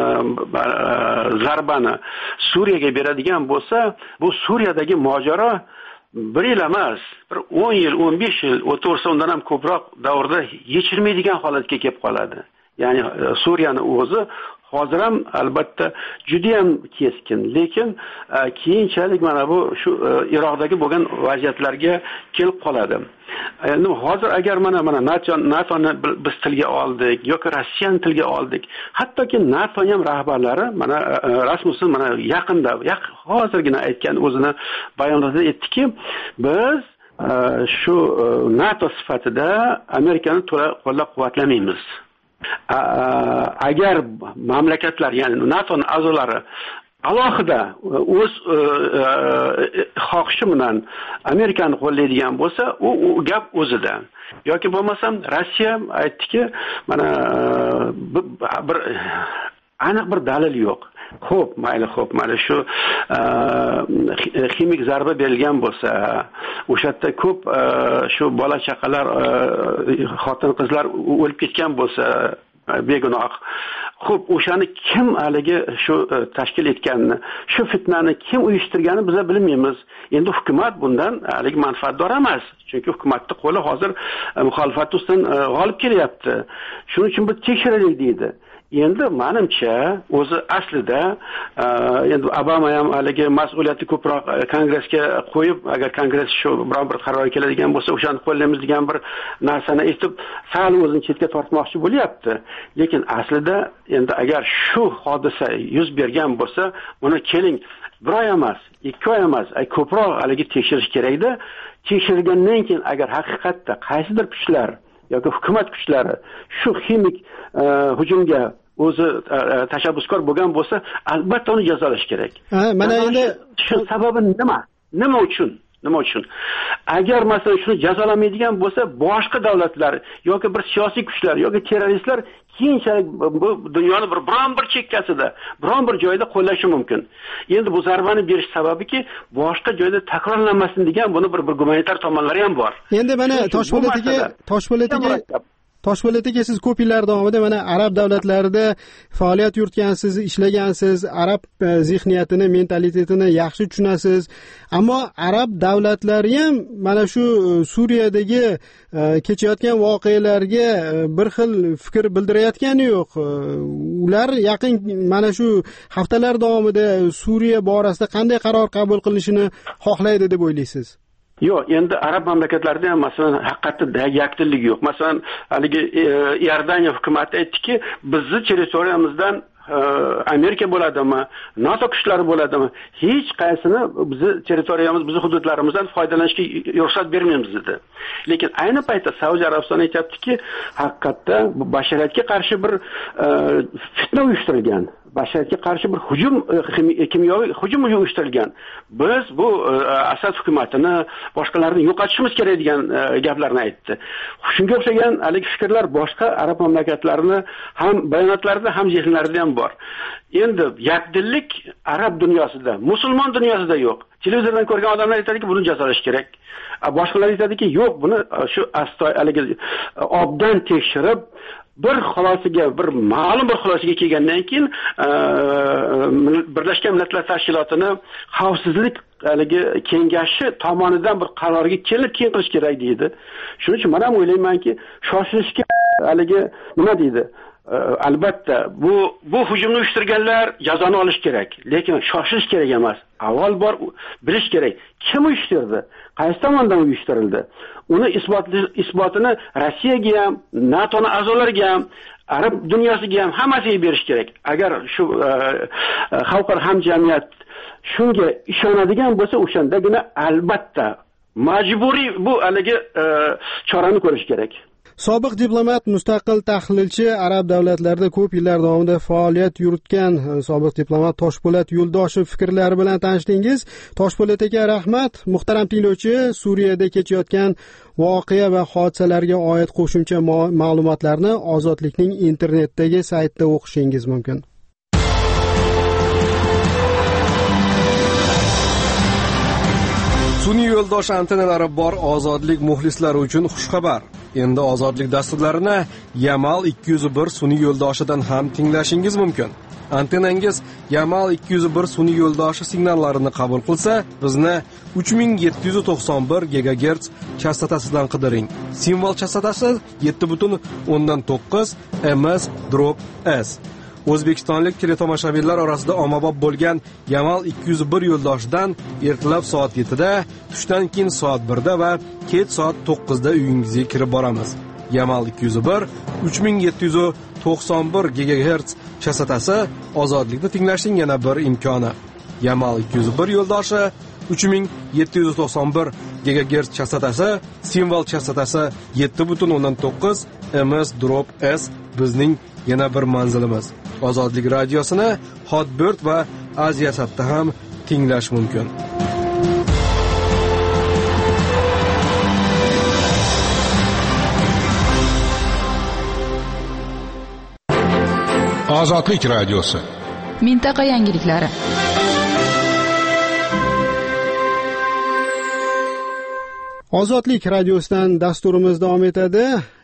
zarbani Suriyaga beradigan bo'lsa, bu Suriyadagi mojaro bir yil emas, bir 10 yil, 15 yil o'tsa, undan ham ko'proq davrda yechilmaydigan holatga kelib qoladi. Ya'ni Suriyani o'zi hozir ham albatta juda ham keskin, lekin keyinchalik mana bu shu Iroqdagi bo'lgan vaziyatlarga kelib qoladi. Endi hozir agar mana NATOni biz tilga oldik yoki Rossiyani tilga oldik, hattoki NATO ham rahbarlari mana Rasmussen mana yaqinda hozirgina aytgan o'zini bayonotida aytdiki, biz shu NATO sifatida Amerikani to'la qo'llab-quvvatlamaymiz. Agar mamlakatlar, ya'ni NATOning a'zolari alohida o'z xohishi bilan Amerikani qo'llaydigan bo'lsa, u gap o'zida. Yoki bo'lmasam Rossiya aytdiki, mana bir aniq bir dalil yo'q. Xo'p, mayli shu ximik zarba berilgan bo'lsa, o'sha yerda ko'p shu bola chaqalar, xotin qizlar o'lib ketgan bo'lsa, begunoh. Xo'p, o'shani kim haligi shu tashkil etganini, shu fitnani kim uyushtirganini biz bilmaymiz. Endi hukumat bundan haligi manfaatdor emas. Chunki hukumatning qo'li hozir muxolifat ustidan g'olib kelyapti. Shuning uchun biz tekshiraylik deydi. Endi menimcha o'zi aslida endi Obama ham haligi mas'uliyatni ko'proq kongressga qo'yib, agar kongress shu biron bir qaror keladigan bo'lsa, o'shani qo'llaymiz degan bir narsani aytib, sal o'zini chetga tortmoqchi bo'lyapti. Lekin aslida endi agar shu hodisa yuz bergan bo'lsa, buni keling bir oy emas, 2 oy emas, ko'proq haligi tekshirish kerakda. Tekshirgandan keyin agar haqiqatda qaysidir kuchlar yoki hukumat kuchlari shu ximik hujumga o'zi tashabbuskor bo'lgan bo'lsa, albatta uni jazolash kerak. Mana endi shu sababi nima uchun? Agar masalan shuni jazolamaydigan bo'lsa, boshqa davlatlar yoki bir siyosiy kuchlar yoki terroristlar keyinchalik bu dunyoni biron bir chekkasida, biron bir joyda qo'llashi mumkin. Endi bu zarbani berish sababiki, boshqa joyda takrorlanmasin degan buni bir gumanitar tomonlari ham bor. Endi mana Toshpo'latiga siz ko'p yillar davomida mana arab davlatlarida faoliyat yuritgansiz, ishlagansiz, arab zihniyatini, mentalitetini yaxshi tushunasiz. Ammo arab davlatlari ham mana shu Suriyadagi kechayotgan voqealarga bir xil fikr bildirayotgani yo'q. Ular yaqin mana shu haftalar davomida Suriya borasida qanday qaror qabul qilinishini xohlaydi deb o'ylaysiz? Yo'q, endi arab mamlakatlarida ham masalan haqiqatda yakdillik yo'q. Masalan, haligi Iordaniya hukumati aytdiki, bizni territoriyamizdan Amerika bo'ladimi, NATO kuchlari bo'ladimi, hech qaysini bizni territoriyamiz, bizni hududlarimizdan foydalanishga ruxsat bermaymiz dedi. Lekin ayni paytda Saudiya Arabistoni aytayaptiki, haqiqatda bashariyatga qarshi bir fitna uyushtirilgan. Bashariyatga qarshi bir hujum, kimyoviy hujum uyushtirilgan. Biz bu Asad hukumatini, boshqalarni yo'qotishimiz kerak degan gaplarni aytdi. Shunga o'xshagan haligi fikrlar boshqa arab mamlakatlarini ham bayonotlarida, ham zihnlarida ham bor. Endi yakdillik arab dunyosida, musulmon dunyosida yo'q. Televizordan ko'rgan odamlar aytadiki, buni jazolash kerak. Boshqalar aytadiki, yo'q, buni shu haligi obdan tekshirib bir xulosiga, bir ma'lum bir xulosiga kelgandan keyin Birlashgan Millatlar Tashkilotini xavfsizlik haligi kengashi tomonidan bir qarorga kelib keyin qilish kerak deydi. Shuning uchun men ham o'ylaymanki, shoshilishga haligi nima deydi? Albatta bu hujumni uyushtirganlar jazoni olish kerak, lekin shoshilish kerak emas. Avval bilish kerak, kim uyushtirdi, qaysi tomonidan uyushtirildi. Uni isbotini Rossiyaga ham, NATOning a'zolariga ham, arab dunyosiga ham hammasiga berish kerak. Agar shu xalqaro hamjamiyat shunga ishonadigan bo'lsa, o'shandagina albatta majburiy bu haligi chorani ko'rish kerak. Sobiq diplomat, mustaqil tahlilchi, arab davlatlarida ko'p yillar davomida faoliyat yuritgan sobiq diplomat Toshpo'lat Yo'ldoshev fikrlari bilan tanishdingiz. Toshpo'lat aka, rahmat. Muhtaram tinglovchi, Suriyada kechayotgan voqea va hodisalarga oid qo'shimcha ma'lumotlarni Ozodlikning internetdagi saytida o'qishingiz mumkin. Sun'iy yo'ldosh antennalari bor Ozodlik muxlislari uchun xushxabar. Endi Ozodlik dasturlarini Yamal 201 sun'iy yo'ldoshidan ham tinglashingiz mumkin. Antennangiz Yamal 201 sun'iy yo'ldoshi signallarini qabul qilsa, bizni 3791 GHz chastotasidan qidiring. Simvol chastotasi 7.9 ms/s. O'zbekistonlik teletomoshabinlar orasida ommabop bo'lgan Yamal 201 yo'ldoshidan ertalab soat 7 da, tushdan keyin soat 1 da va kech soat 9 da uyingizga kirib boramiz. Yamal 201 3791 GHz chastotasi Ozodlikni tinglashning yana bir imkoni. Yamal 201 yo'ldoshi 3791 GHz chastotasi, simvol chastotasi 7.9 ms/s bizning yana bir manzilimiz. Ozodlik radiosini Hotbird va Aziyasatda ham tinglash mumkin. Ozodlik radiosi. Mintaqa yangiliklari. Ozodlik radiosidan dasturimiz davom etadi.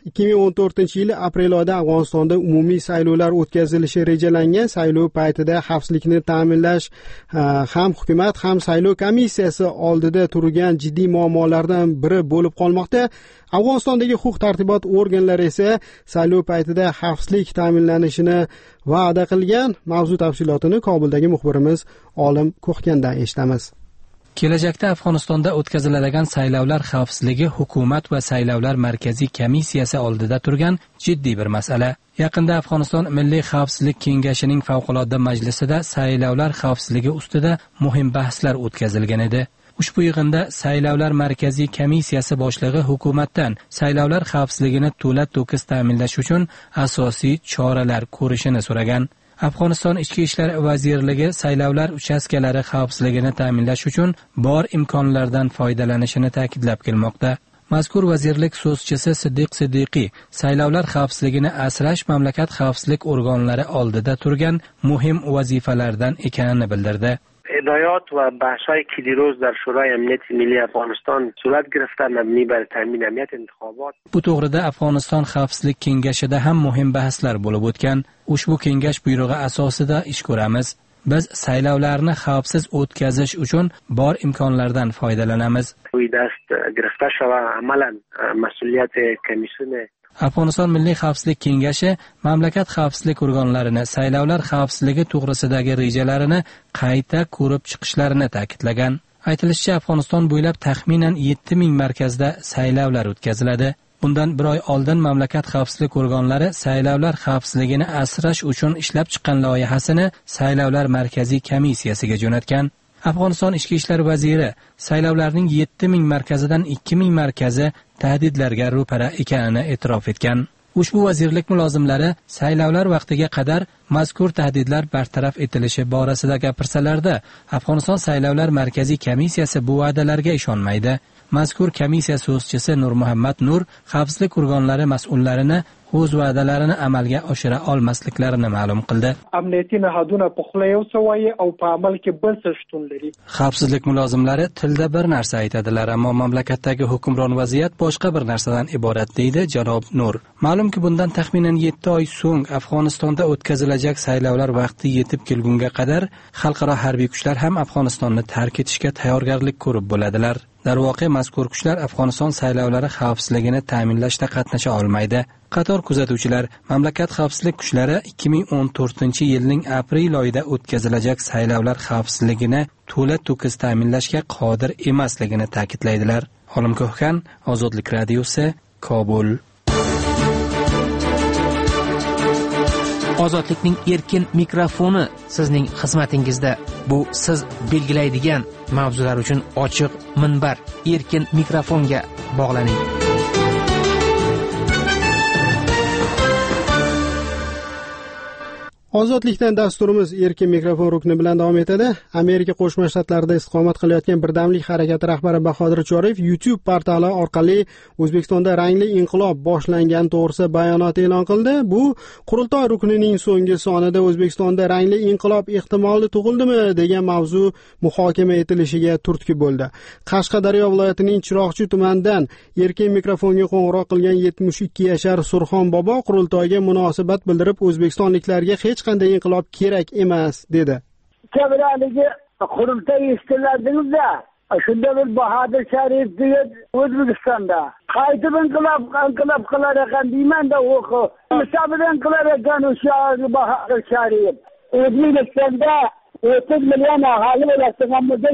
2014-yil aprel oyida Afg'onistonda umumiy saylovlar o'tkazilishi rejalangan. Saylov paytida xavfsizlikni ta'minlash ham hukumat, ham saylov komissiyasi oldida turgan jiddiy muammolardan biri bo'lib qolmoqda. Afg'onistondagi huquq-tartibot organlari esa saylov paytida xavfsizlik ta'minlanishini va'da qilgan. Mavzu tafsilotini Kobuldagi muxbirimiz Olim Ko'xkandan eshitamiz. Kelajakda Afg'onistonda o'tkaziladigan saylovlar xavfsizligi hukumat va saylovlar markaziy komissiyasi oldida turgan jiddiy bir masala. Yaqinda Afg'oniston Milliy xavfsizlik kengashining favqulodda majlisida saylovlar xavfsizligi ustida muhim bahslar o'tkazilgan edi. Ushbu yig'inda saylovlar markaziy komissiyasi boshlig'i hukumatdan saylovlar xavfsizligini to'la-to'kis ta'minlash uchun asosiy choralar ko'rishini so'ragan. Afg'oniston Ichki ishlar vazirligi saylovlar uchastkalari xavfsizligini ta'minlash uchun bor imkonlardan foydalanishini ta'kidlab kelmoqda. Mazkur vazirlik so'zchisi Siddiq Siddiqiy saylovlar xavfsizligini asrash mamlakat xavfsizlik organlari oldida turgan muhim vazifalardan ekanini bildirdi. هدایات و بحث‌های کلیدروز در شورای امنیت ملی افغانستان صورت گرفته مبنی بر تامین امنیت انتخابات. Bu to'g'rida Afg'oniston xavfsizlik kengashida ham muhim bahslar bo'lib o'tgan. Ushbu kengash buyrug'i asosida ish ko'ramiz. Biz saylovlarni xavfsiz o'tkazish uchun bor imkonlardan foydalanamiz. روی دست گرفته شود عملاً مسئولیت کمیسیون Afg'oniston Milliy xavfsizlik kengashi mamlakat xavfsizlik organlarini saylovlar xavfsizligi to'g'risidagi rejalarini qayta ko'rib chiqishlarini ta'kidlagan. Aytilishicha, Afg'oniston bo'ylab taxminan 7000 markazda saylovlar o'tkaziladi. Bundan bir oy oldin mamlakat xavfsizlik organlari saylovlar xavfsizligini asrash uchun ishlab chiqqan loyihasini saylovlar markaziy komissiyasiga jo'natgan. Afg'oniston Ichki ishlar vaziri saylovlarning 7000 markazidan 2000 markazi tahdidlarga ro'para ekanini e'tirof etgan. Ushbu vazirlik mulozimlari saylovlar vaqtiga qadar mazkur tahdidlar bartaraf etilishi borasida gapirsalarda, Afg'oniston saylovlar markaziy komissiyasi bu va'dalarga ishonmaydi. Mazkur komissiya so'zchisi Nurmuhammad Nur xavfsizlik organlari mas'ullarini o'z va'dalarini amalga oshira olmasliklarini ma'lum qildi. Amniyati nahaduna puxlayo savoyi au pa amal ke bir shton lari. Xavfsizlik mulozimlari tilda bir narsa aytadilar, ammo mamlakatdagi hukmron vaziyat boshqa bir narsadan iborat, deydi janob Nur. Ma'lumki, bundan taxminan 7 oy so'ng Afg'onistonda o'tkazilajak saylovlar vaqti yetib kelgunga qadar xalqaro harbiy kuchlar ham Afg'onistonni tark etishga tayyorgarlik ko'rib bo'ladilar. Darvoqe, mazkur kuchlar Afg'oniston saylovlari xavfsizligini ta'minlashda qatnasha olmaydi. Qator kuzatuvchilar mamlakat xavfsizlik kuchlari 2014-yilning aprel oyida o'tkazilajak saylovlar xavfsizligini to'la-to'kis ta'minlashga qodir emasligini ta'kidlaydilar. Olim Ko'xkan, Ozodlik radiosi, Kobul. Ozodlikning erkin mikrofoni sizning xizmatingizda. bu siz belgilaydigan mavzular uchun ochiq minbar, erkin mikrofonga bog'laning. Ozodlikdan dasturimiz erkin mikrofon rukni bilan davom etadi. Amerika Qo'shma Shtatlarida istiqomat qilayotgan Birdamlik harakati rahbari Bahodir Choriyev YouTube portali orqali O'zbekistonda rangli inqilob boshlangani to'g'risida bayonot e'lon qildi. Bu qurultoy ruknining so'nggi sonida O'zbekistonda rangli inqilob ehtimoli tug'ildimi degan mavzu muhokama etilishiga turtki bo'ldi. Qashqadaryo viloyatining Chiroqchi tumanidan erkin mikrofonga qo'ng'iroq qilgan 72 yashar Surxon bobo qurultoyga munosabat bildirib, o'zbekistonliklarga hech qanday inqilob kerak emas dedi. Kabraligi qurultoy ishtiladingizda shunda bir Bahodir Sharif degan O'zbekistonda qaytib inqilob qilar ekan deymanda o'qi. Hisobidan qilar ekan o'sha Bahodir Sharif. O'zbekistonda 30 million aholi bo'layotganimizda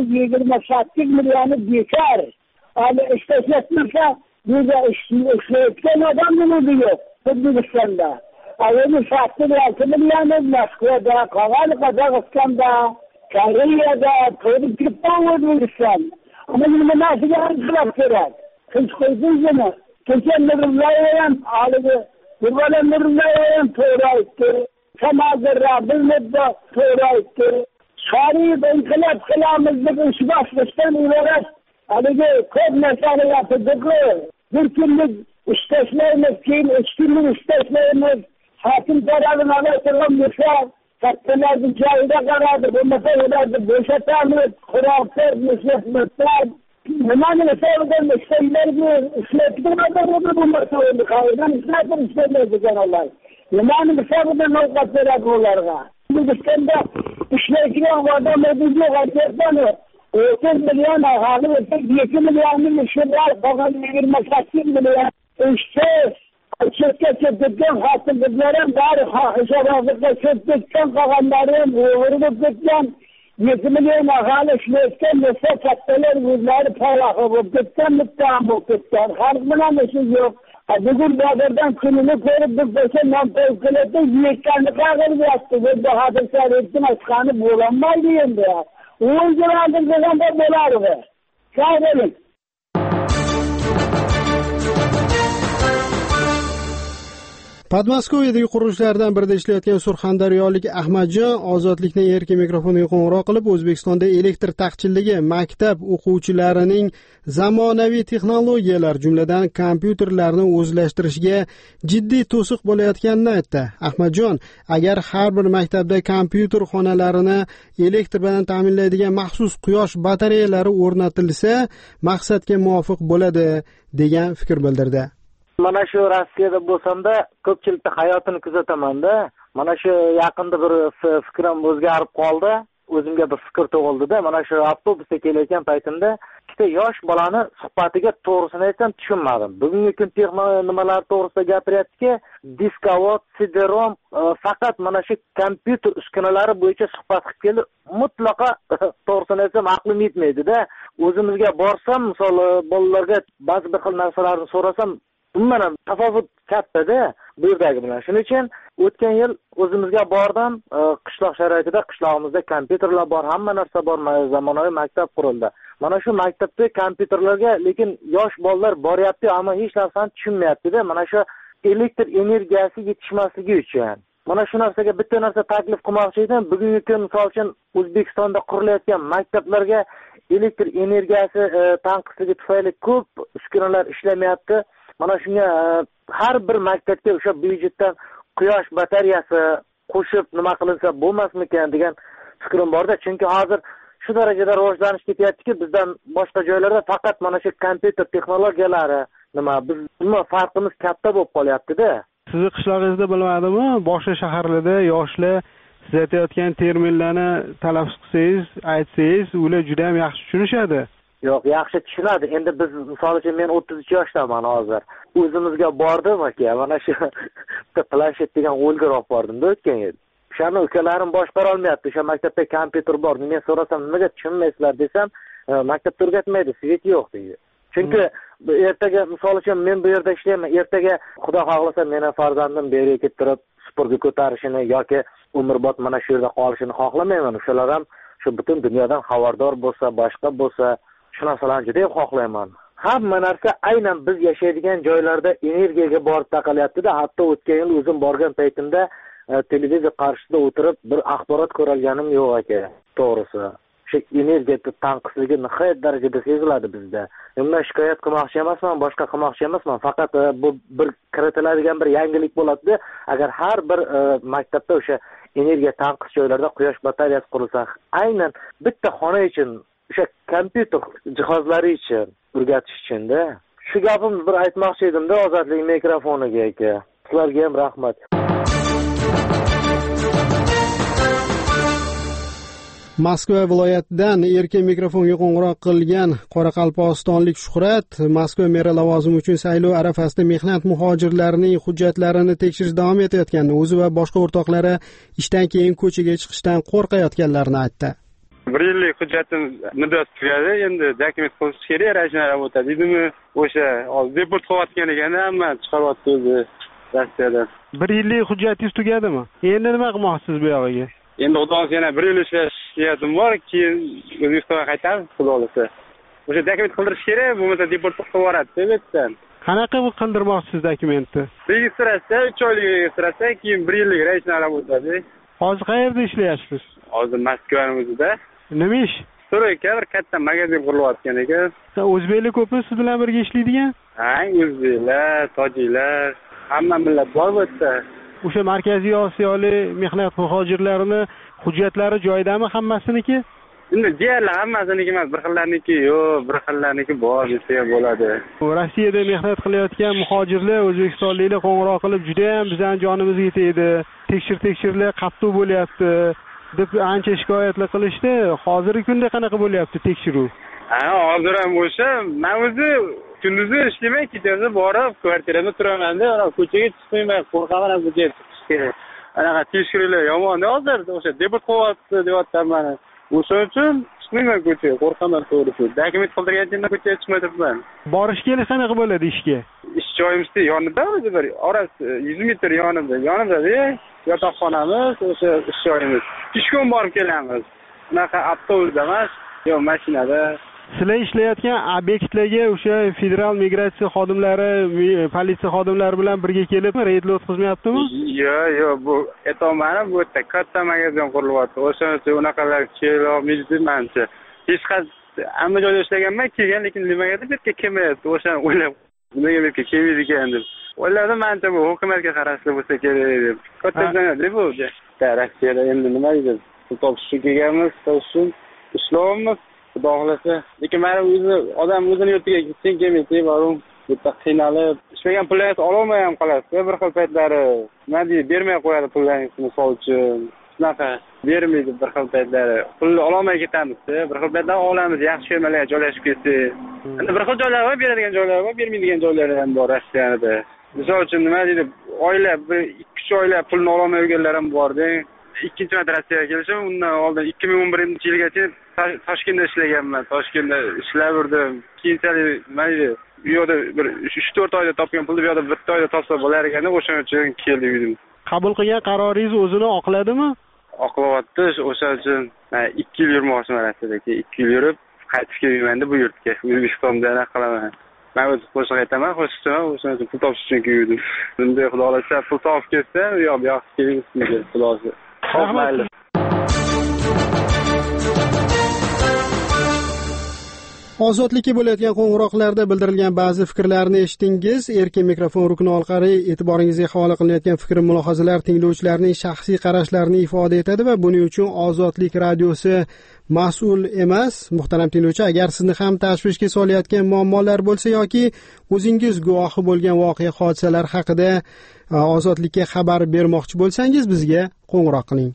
28 millioni bekor. Hali ishlashtmasa, bizga ishlayotgan odam nima yo'q O'zbekistonda. Ayni shaxsiy millioni Moskvada, Qozog'istonda, Koreyada, Turkiyada O'zbekiston. Ama nima narsaga inqilob kerak? Hech qo'ydingizmi? Kecha Nurulloyev ham haliga Nurulloyev ham to'g'ri aytdi. Samazirra bilmadi to'g'ri aytdi. Sharif inqilob qilamiz deb ish boshlashdan iborat. Haliga ko'p narsani gapirdik. Bir kunlik ishlashlaymiz, keyin 2 kunlik ishlashlaymiz. Hakim kararını alırsan mesela kattalarda cahide karardı. Bu meselelerdi boşatamiz, kuralsız, müsletmezler. Nemanın meselelerden işlemlerdi, işlettirmeden bu meselelerdi. Kayıdan işlettirmezdi genelde. Nemanın meselelerden avukat verir onlara. Türkistan'da işlettiren adam ödücü gerçekten 30 milyon ahali ve 2 milyonun işi var. Fakat 28 milyon işsiz. Çöpken hatırlıklarım var, hesabazlıkta çöpken kalanlarım, vurulup gitken, 2 milyon ahali işletken, mesela katteler yüzleri parlak olup gitken, müttaham olup gitken, halkına mesut yok. Bugün Bahadır'dan kınını koyup dükbese mantıklıkta yiyekkenlik ağır yaptı ve Bahadır Şerif'in açkanı bulanmaydı yendi ya. O yüzden aldım kazanda bulardı. Sağ olun. Podmoskviyadagi qurilishlardan birida ishlayotgan surxondaryolik Ahmadjon Ozodlikning erkin mikrofoniga qo'ng'iroq qilib, O'zbekistonda elektr taqchilligi maktab o'quvchilarining zamonaviy texnologiyalar, jumladan kompyuterlarni o'zlashtirishiga jiddiy to'siq bo'layotganini aytdi. Ahmadjon, agar har bir maktabda kompyuter xonalarini elektr bilan ta'minlaydigan maxsus quyosh batareyalari o'rnatilsa, maqsadga muvofiq bo'ladi degan fikr bildirdi. Mana shu Rossiyada bo'lsam-da, ko'pchilikda hayotini kuzataman-da. Mana shu yaqinda bir fikrim o'zgarib qoldi. O'zimga bir fikr tug'ildi-da. Mana shu avtobusda kelayotgan paytimda ikkita yosh bolani suhbatiga to'g'risini aytsam tushunmadim. Bugungi kun nimalar to'g'risida gapiryaptiki, diskovod, CD-ROM faqat mana shu kompyuter uskunalari bo'yicha suhbat qilib keldi. Mutlaqo to'g'risini aytsam aqlim yetmaydi-da. O'zimizga borsam, misol bolalarga ba'zi bir xil narsalarni so'rasam, umuman tafovut katta-da bu yerdagi bilan. Shuning uchun o'tgan yil o'zimizga bordim, qishloq sharoitida qishlog'imizda kompyuterlar bor, hamma narsa bor, zamonaviy maktab qurildi. Mana shu maktabda kompyuterlarga lekin yosh bolalar boryapti, ammo hech narsani tushunmayapti-da. Mana shu elektr energiyasi yetishmasligi uchun. Mana shu narsaga bitta narsa taklif qilmoqchi edim. Bugungi kun misol uchun O'zbekistonda qurilayotgan maktablarga elektr energiyasi tanqisligi tufayli ko'p uskunalar ishlamayapti. Mana shunga har bir maktabga o'sha byudjetdan quyosh batareyasi qo'shib nima qilinsa bo'lmasmikan degan fikrim borda. Chunki hozir shu darajada rivojlanish ketyaptiki, bizdan boshqa joylarda faqat mana shu kompyuter texnologiyalari bizning farqimiz katta bo'lib qolyapti-da. Sizni qishlog'ingizda bilmadimmi, boshqa shaharlarda yoshlar siz aytayotgan terminlarni talaffuz qilsangiz, aytsangiz, ular juda ham yaxshi tushunishadi. Yo'q, yaxshi tushunadi. Endi biz misol uchun men 33 yoshdaman hozir. O'zimizga bordim aka, mana shu planshet degan o'lgur olib bordim-da o'tgan yil. O'shani ukalarim boshqara olmayapti. O'sha maktabda kompyuter bor. Men so'rasam, nimaga tushunmaysizlar desam, maktabda o'rgatmaydi, svet yo'q deydi. Chunki ertaga misol uchun men bu yerda ishlayman, ertaga Xudo xohlasa meni farzandim bu yerga kelib turib sportga ko'tarishini yoki umrbod mana shu yerda qolishini xohlamayman. O'shalar ham shu butun dunyodan xabardor bo'lsa, boshqa bo'lsa, shu narsalarni juda xohlayman. Hamma narsa aynan biz yashaydigan joylarda energiyaga borib taqalyapti-da. Hatto o'tgan yil o'zim borgan paytimda televizor qarshisida o'tirib bir axborot ko'rganim yo'q aka, to'g'risi. Shu energiya tanqisligi nihoyat darajada seziladi bizda. Men shikoyat qilmoqchi emasman, boshqa qilmoqchi emasman. Faqat bu bir kiritiladigan bir yangilik bo'ladi. Agar har bir maktabda o'sha energiya tanqis joylarda quyosh batareyasi qurilsa, aynan bitta xona uchun, o'sha kompyuter jihozlari uchun o'rgatish uchun-da. Shu gapimni bir aytmoqchi edim-da Ozodlik mikrofoniga aka. Sizlarga ham rahmat. Moskva viloyatidan erkin mikrofonga qo'ng'iroq qilgan qoraqalpog'istonlik Shuhrat Moskva meri lavozimi uchun saylov arafasida mehnat muhojirlarining hujjatlarini tekshirish davom etayotganini, o'zi va boshqa o'rtoqlari ishdan keyin ko'chaga chiqishdan qo'rqayotganlarini aytdi. 1 yillik hujjatim muddati tugadi, endi dokument qo'yish kerak, rajnara o'tadi deydimi? O'sha deport qilayotgan ekan, hamma chiqaryapti o'zi Rossiyadan. 1 yillik hujjatingiz tugadimi? Endi nima qilmoqchisiz bu yog'iga? Endi xudosi yana 1 yil ishlash niyatim bor, keyin O'zbekistonga qaytamiz, xudo xolasa. O'sha dokument qildirish kerak, bo'lmasa deport qilib yuboradi debdan. Qanaqa qildirmoqchisiz dokumentni? Registratsiya 3 oylik registratsiya, keyin 1 yillik rejnara o'tadi. Hozir qayerda ishlayapsiz? Hozir Moskvaning o'zida. Nima ish? Stroyka, bir katta magazin qurilayotgan ekan. O'zbeklar ko'pmi siz bilan birga ishlaydigan? Ha, o'zbeklar, tojiklar, hamma millat bor bu yerda. O'sha Markaziy Osiyolik mehnat muhojirlarini hujjatlari joyidami hammasiniki? Endi deyarli hammasiniki emas, bir xillarniki yo'q, bir xillarniki bor desa bo'ladi. Rossiyada mehnat qilayotgan muhojirlar o'zbekistonliklar qo'ng'iroq qilib, juda ham bizning jonimizga tegdi. Tekshirlar qattiq bo'lyapti deb ancha shikoyatlar qilishdi. Hozirgi kunda qanaqa bo'lyapti tekshiruv? Ha, hozir ham o'sha, men o'zi kunduzi ishlamay kechasi borib kvartirada turaman-da, ko'chaga chiqmayman, qo'rqaman ko'chaga chiqishga. Anaqa tekshiruvlar yomon hozir, o'sha deport qilyapti deyapman. O'shaning uchun chiqmayman ko'chaga, qo'rqaman to'g'risi. Dokument qildirganimda ko'chaga chiqmay turibman. Borish kelish qanaqa bo'ladi ishga? Ish joyimizda yonida o'zi bir orasi 100 metr yonida-da, yotoqxonamiz, o'sha ish joyimiz. Pishkon borib kelamiz. Unaqa avtobusda emas, yo mashinada. Sizlar ishlayotgan obyektlarga o'sha federal migratsiya xodimlari, politsiya xodimlari bilan birga kelib reydlar o'tkazmayaptimi? Yo'q, bu etomani bu yerda katta magazin qurilyapti. O'shaning uchun unaqalar kelolmaydi menimcha. Hech qanday hamma joyda ishlaganman, kelgan, lekin nimagadir bu yerga kelmayapti. O'shani o'ylab, nimaga bu yerga kelmaydi ekan deb. O'yladim menimcha bu hukumatga qarashli bo'lsa kerak deb. Katta zanada bu. Rossiyada endi nima deydi? Pul topishga kelganmiz, uchun ishlayapmiz. Xudo xolasa. Lekin mana odam o'zini yurtiga ketsin kelmaydi, borum. Bu yerda qiynalib, ishlagan pullaringizni ololmay ham qolasiz. Bir xil paytlari nima deydi, bermay qo'yadi pullaringizni misol uchun. Shunaqa bermaydi bir xil paytlari. Pulni ololmay ketamiz. Bir xil paytlar olamiz, yaxshi firmalarga joylashib ketsak. Endi bir xil joylar bor, beradigan joylar bor, bermaydigan joylar ham bor Rossiyada. Misol uchun nima deydi, oila 2-3 oylar pulni ololmay yurganlar ham bor-da. Ikkinchi marta Rossiyaga kelishim, undan oldin 2011-yilgacha Toshkentda ishlaganman. Toshkentda ishlab yurdim. Keyinchalik nima deydi, bu yerda bir 3-4 oyda topgan pulni bu yerda 1 oyda topsa bo'lar ekan, o'shaning uchun keldim. Qabul qilgan qaroringiz o'zini oqladimi? Oqlayapti, o'shaning uchun 2 yil yurmoqchiman Rossiyada. 2 yil yurib qaytib kelmayman bu yurtga. O'zbekistonda ana qilaman. Men o'zim qo'shiq aytaman, qo'shiqchiman, o'shaning uchun pul topish uchun keldim. Bunday xudo xolasa pul topib kelsam, yo'q, bu yoqqa kelmayman, xudo xolasa. Rahmat. Ozodlikka bo'layotgan qo'ng'iroqlarda bildirilgan ba'zi fikrlarni eshitdingiz. Erkin mikrofon rukni orqali e'tiboringizga havola qilinayotgan fikr mulohazalar tinglovchilarning shaxsiy qarashlarini ifoda etadi va buning uchun Ozodlik radiosi mas'ul emas. Muhtaram tinglovchi, agar sizni ham tashvishga solayotgan muammolar bo'lsa yoki o'zingiz guvohi bo'lgan voqea hodisalar haqida Ozodlikka xabar bermoqchi bo'lsangiz, bizga qo'ng'iroq qiling.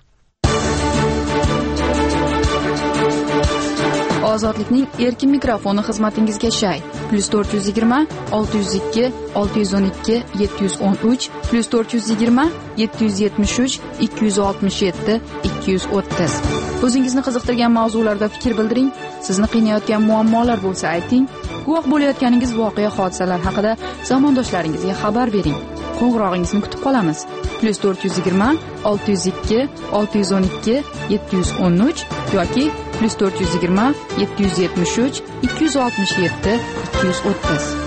Ozodlikning erkin mikrofoni xizmatingizga shay. +420 602 612 713 +420 773 267 230. O'zingizni qiziqtirgan mavzularda fikr bildiring. Sizni qiynayotgan muammolar bo'lsa ayting. Guvoh bo'layotganingiz voqea hodisalar haqida zamondoshlaringizga xabar bering. Qo'ng'irog'ingizni kutib qolamiz. +420 602 612 713 yoki +420 773 267 230.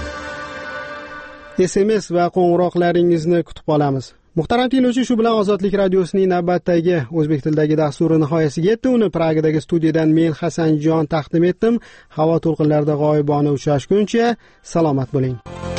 SMS va qo'ng'iroqlaringizni kutib qolamiz. Muhtaram tinglovchi, shu bilan Ozodlik radiosining navbatdagi o'zbek tilidagi dasturi nihoyasiga yetdi. Uni Pragdagi studiyadan men Hasanjon taqdim etdim. Havo to'lqinlarida g'oyibona uchrashguncha salomat bo'ling.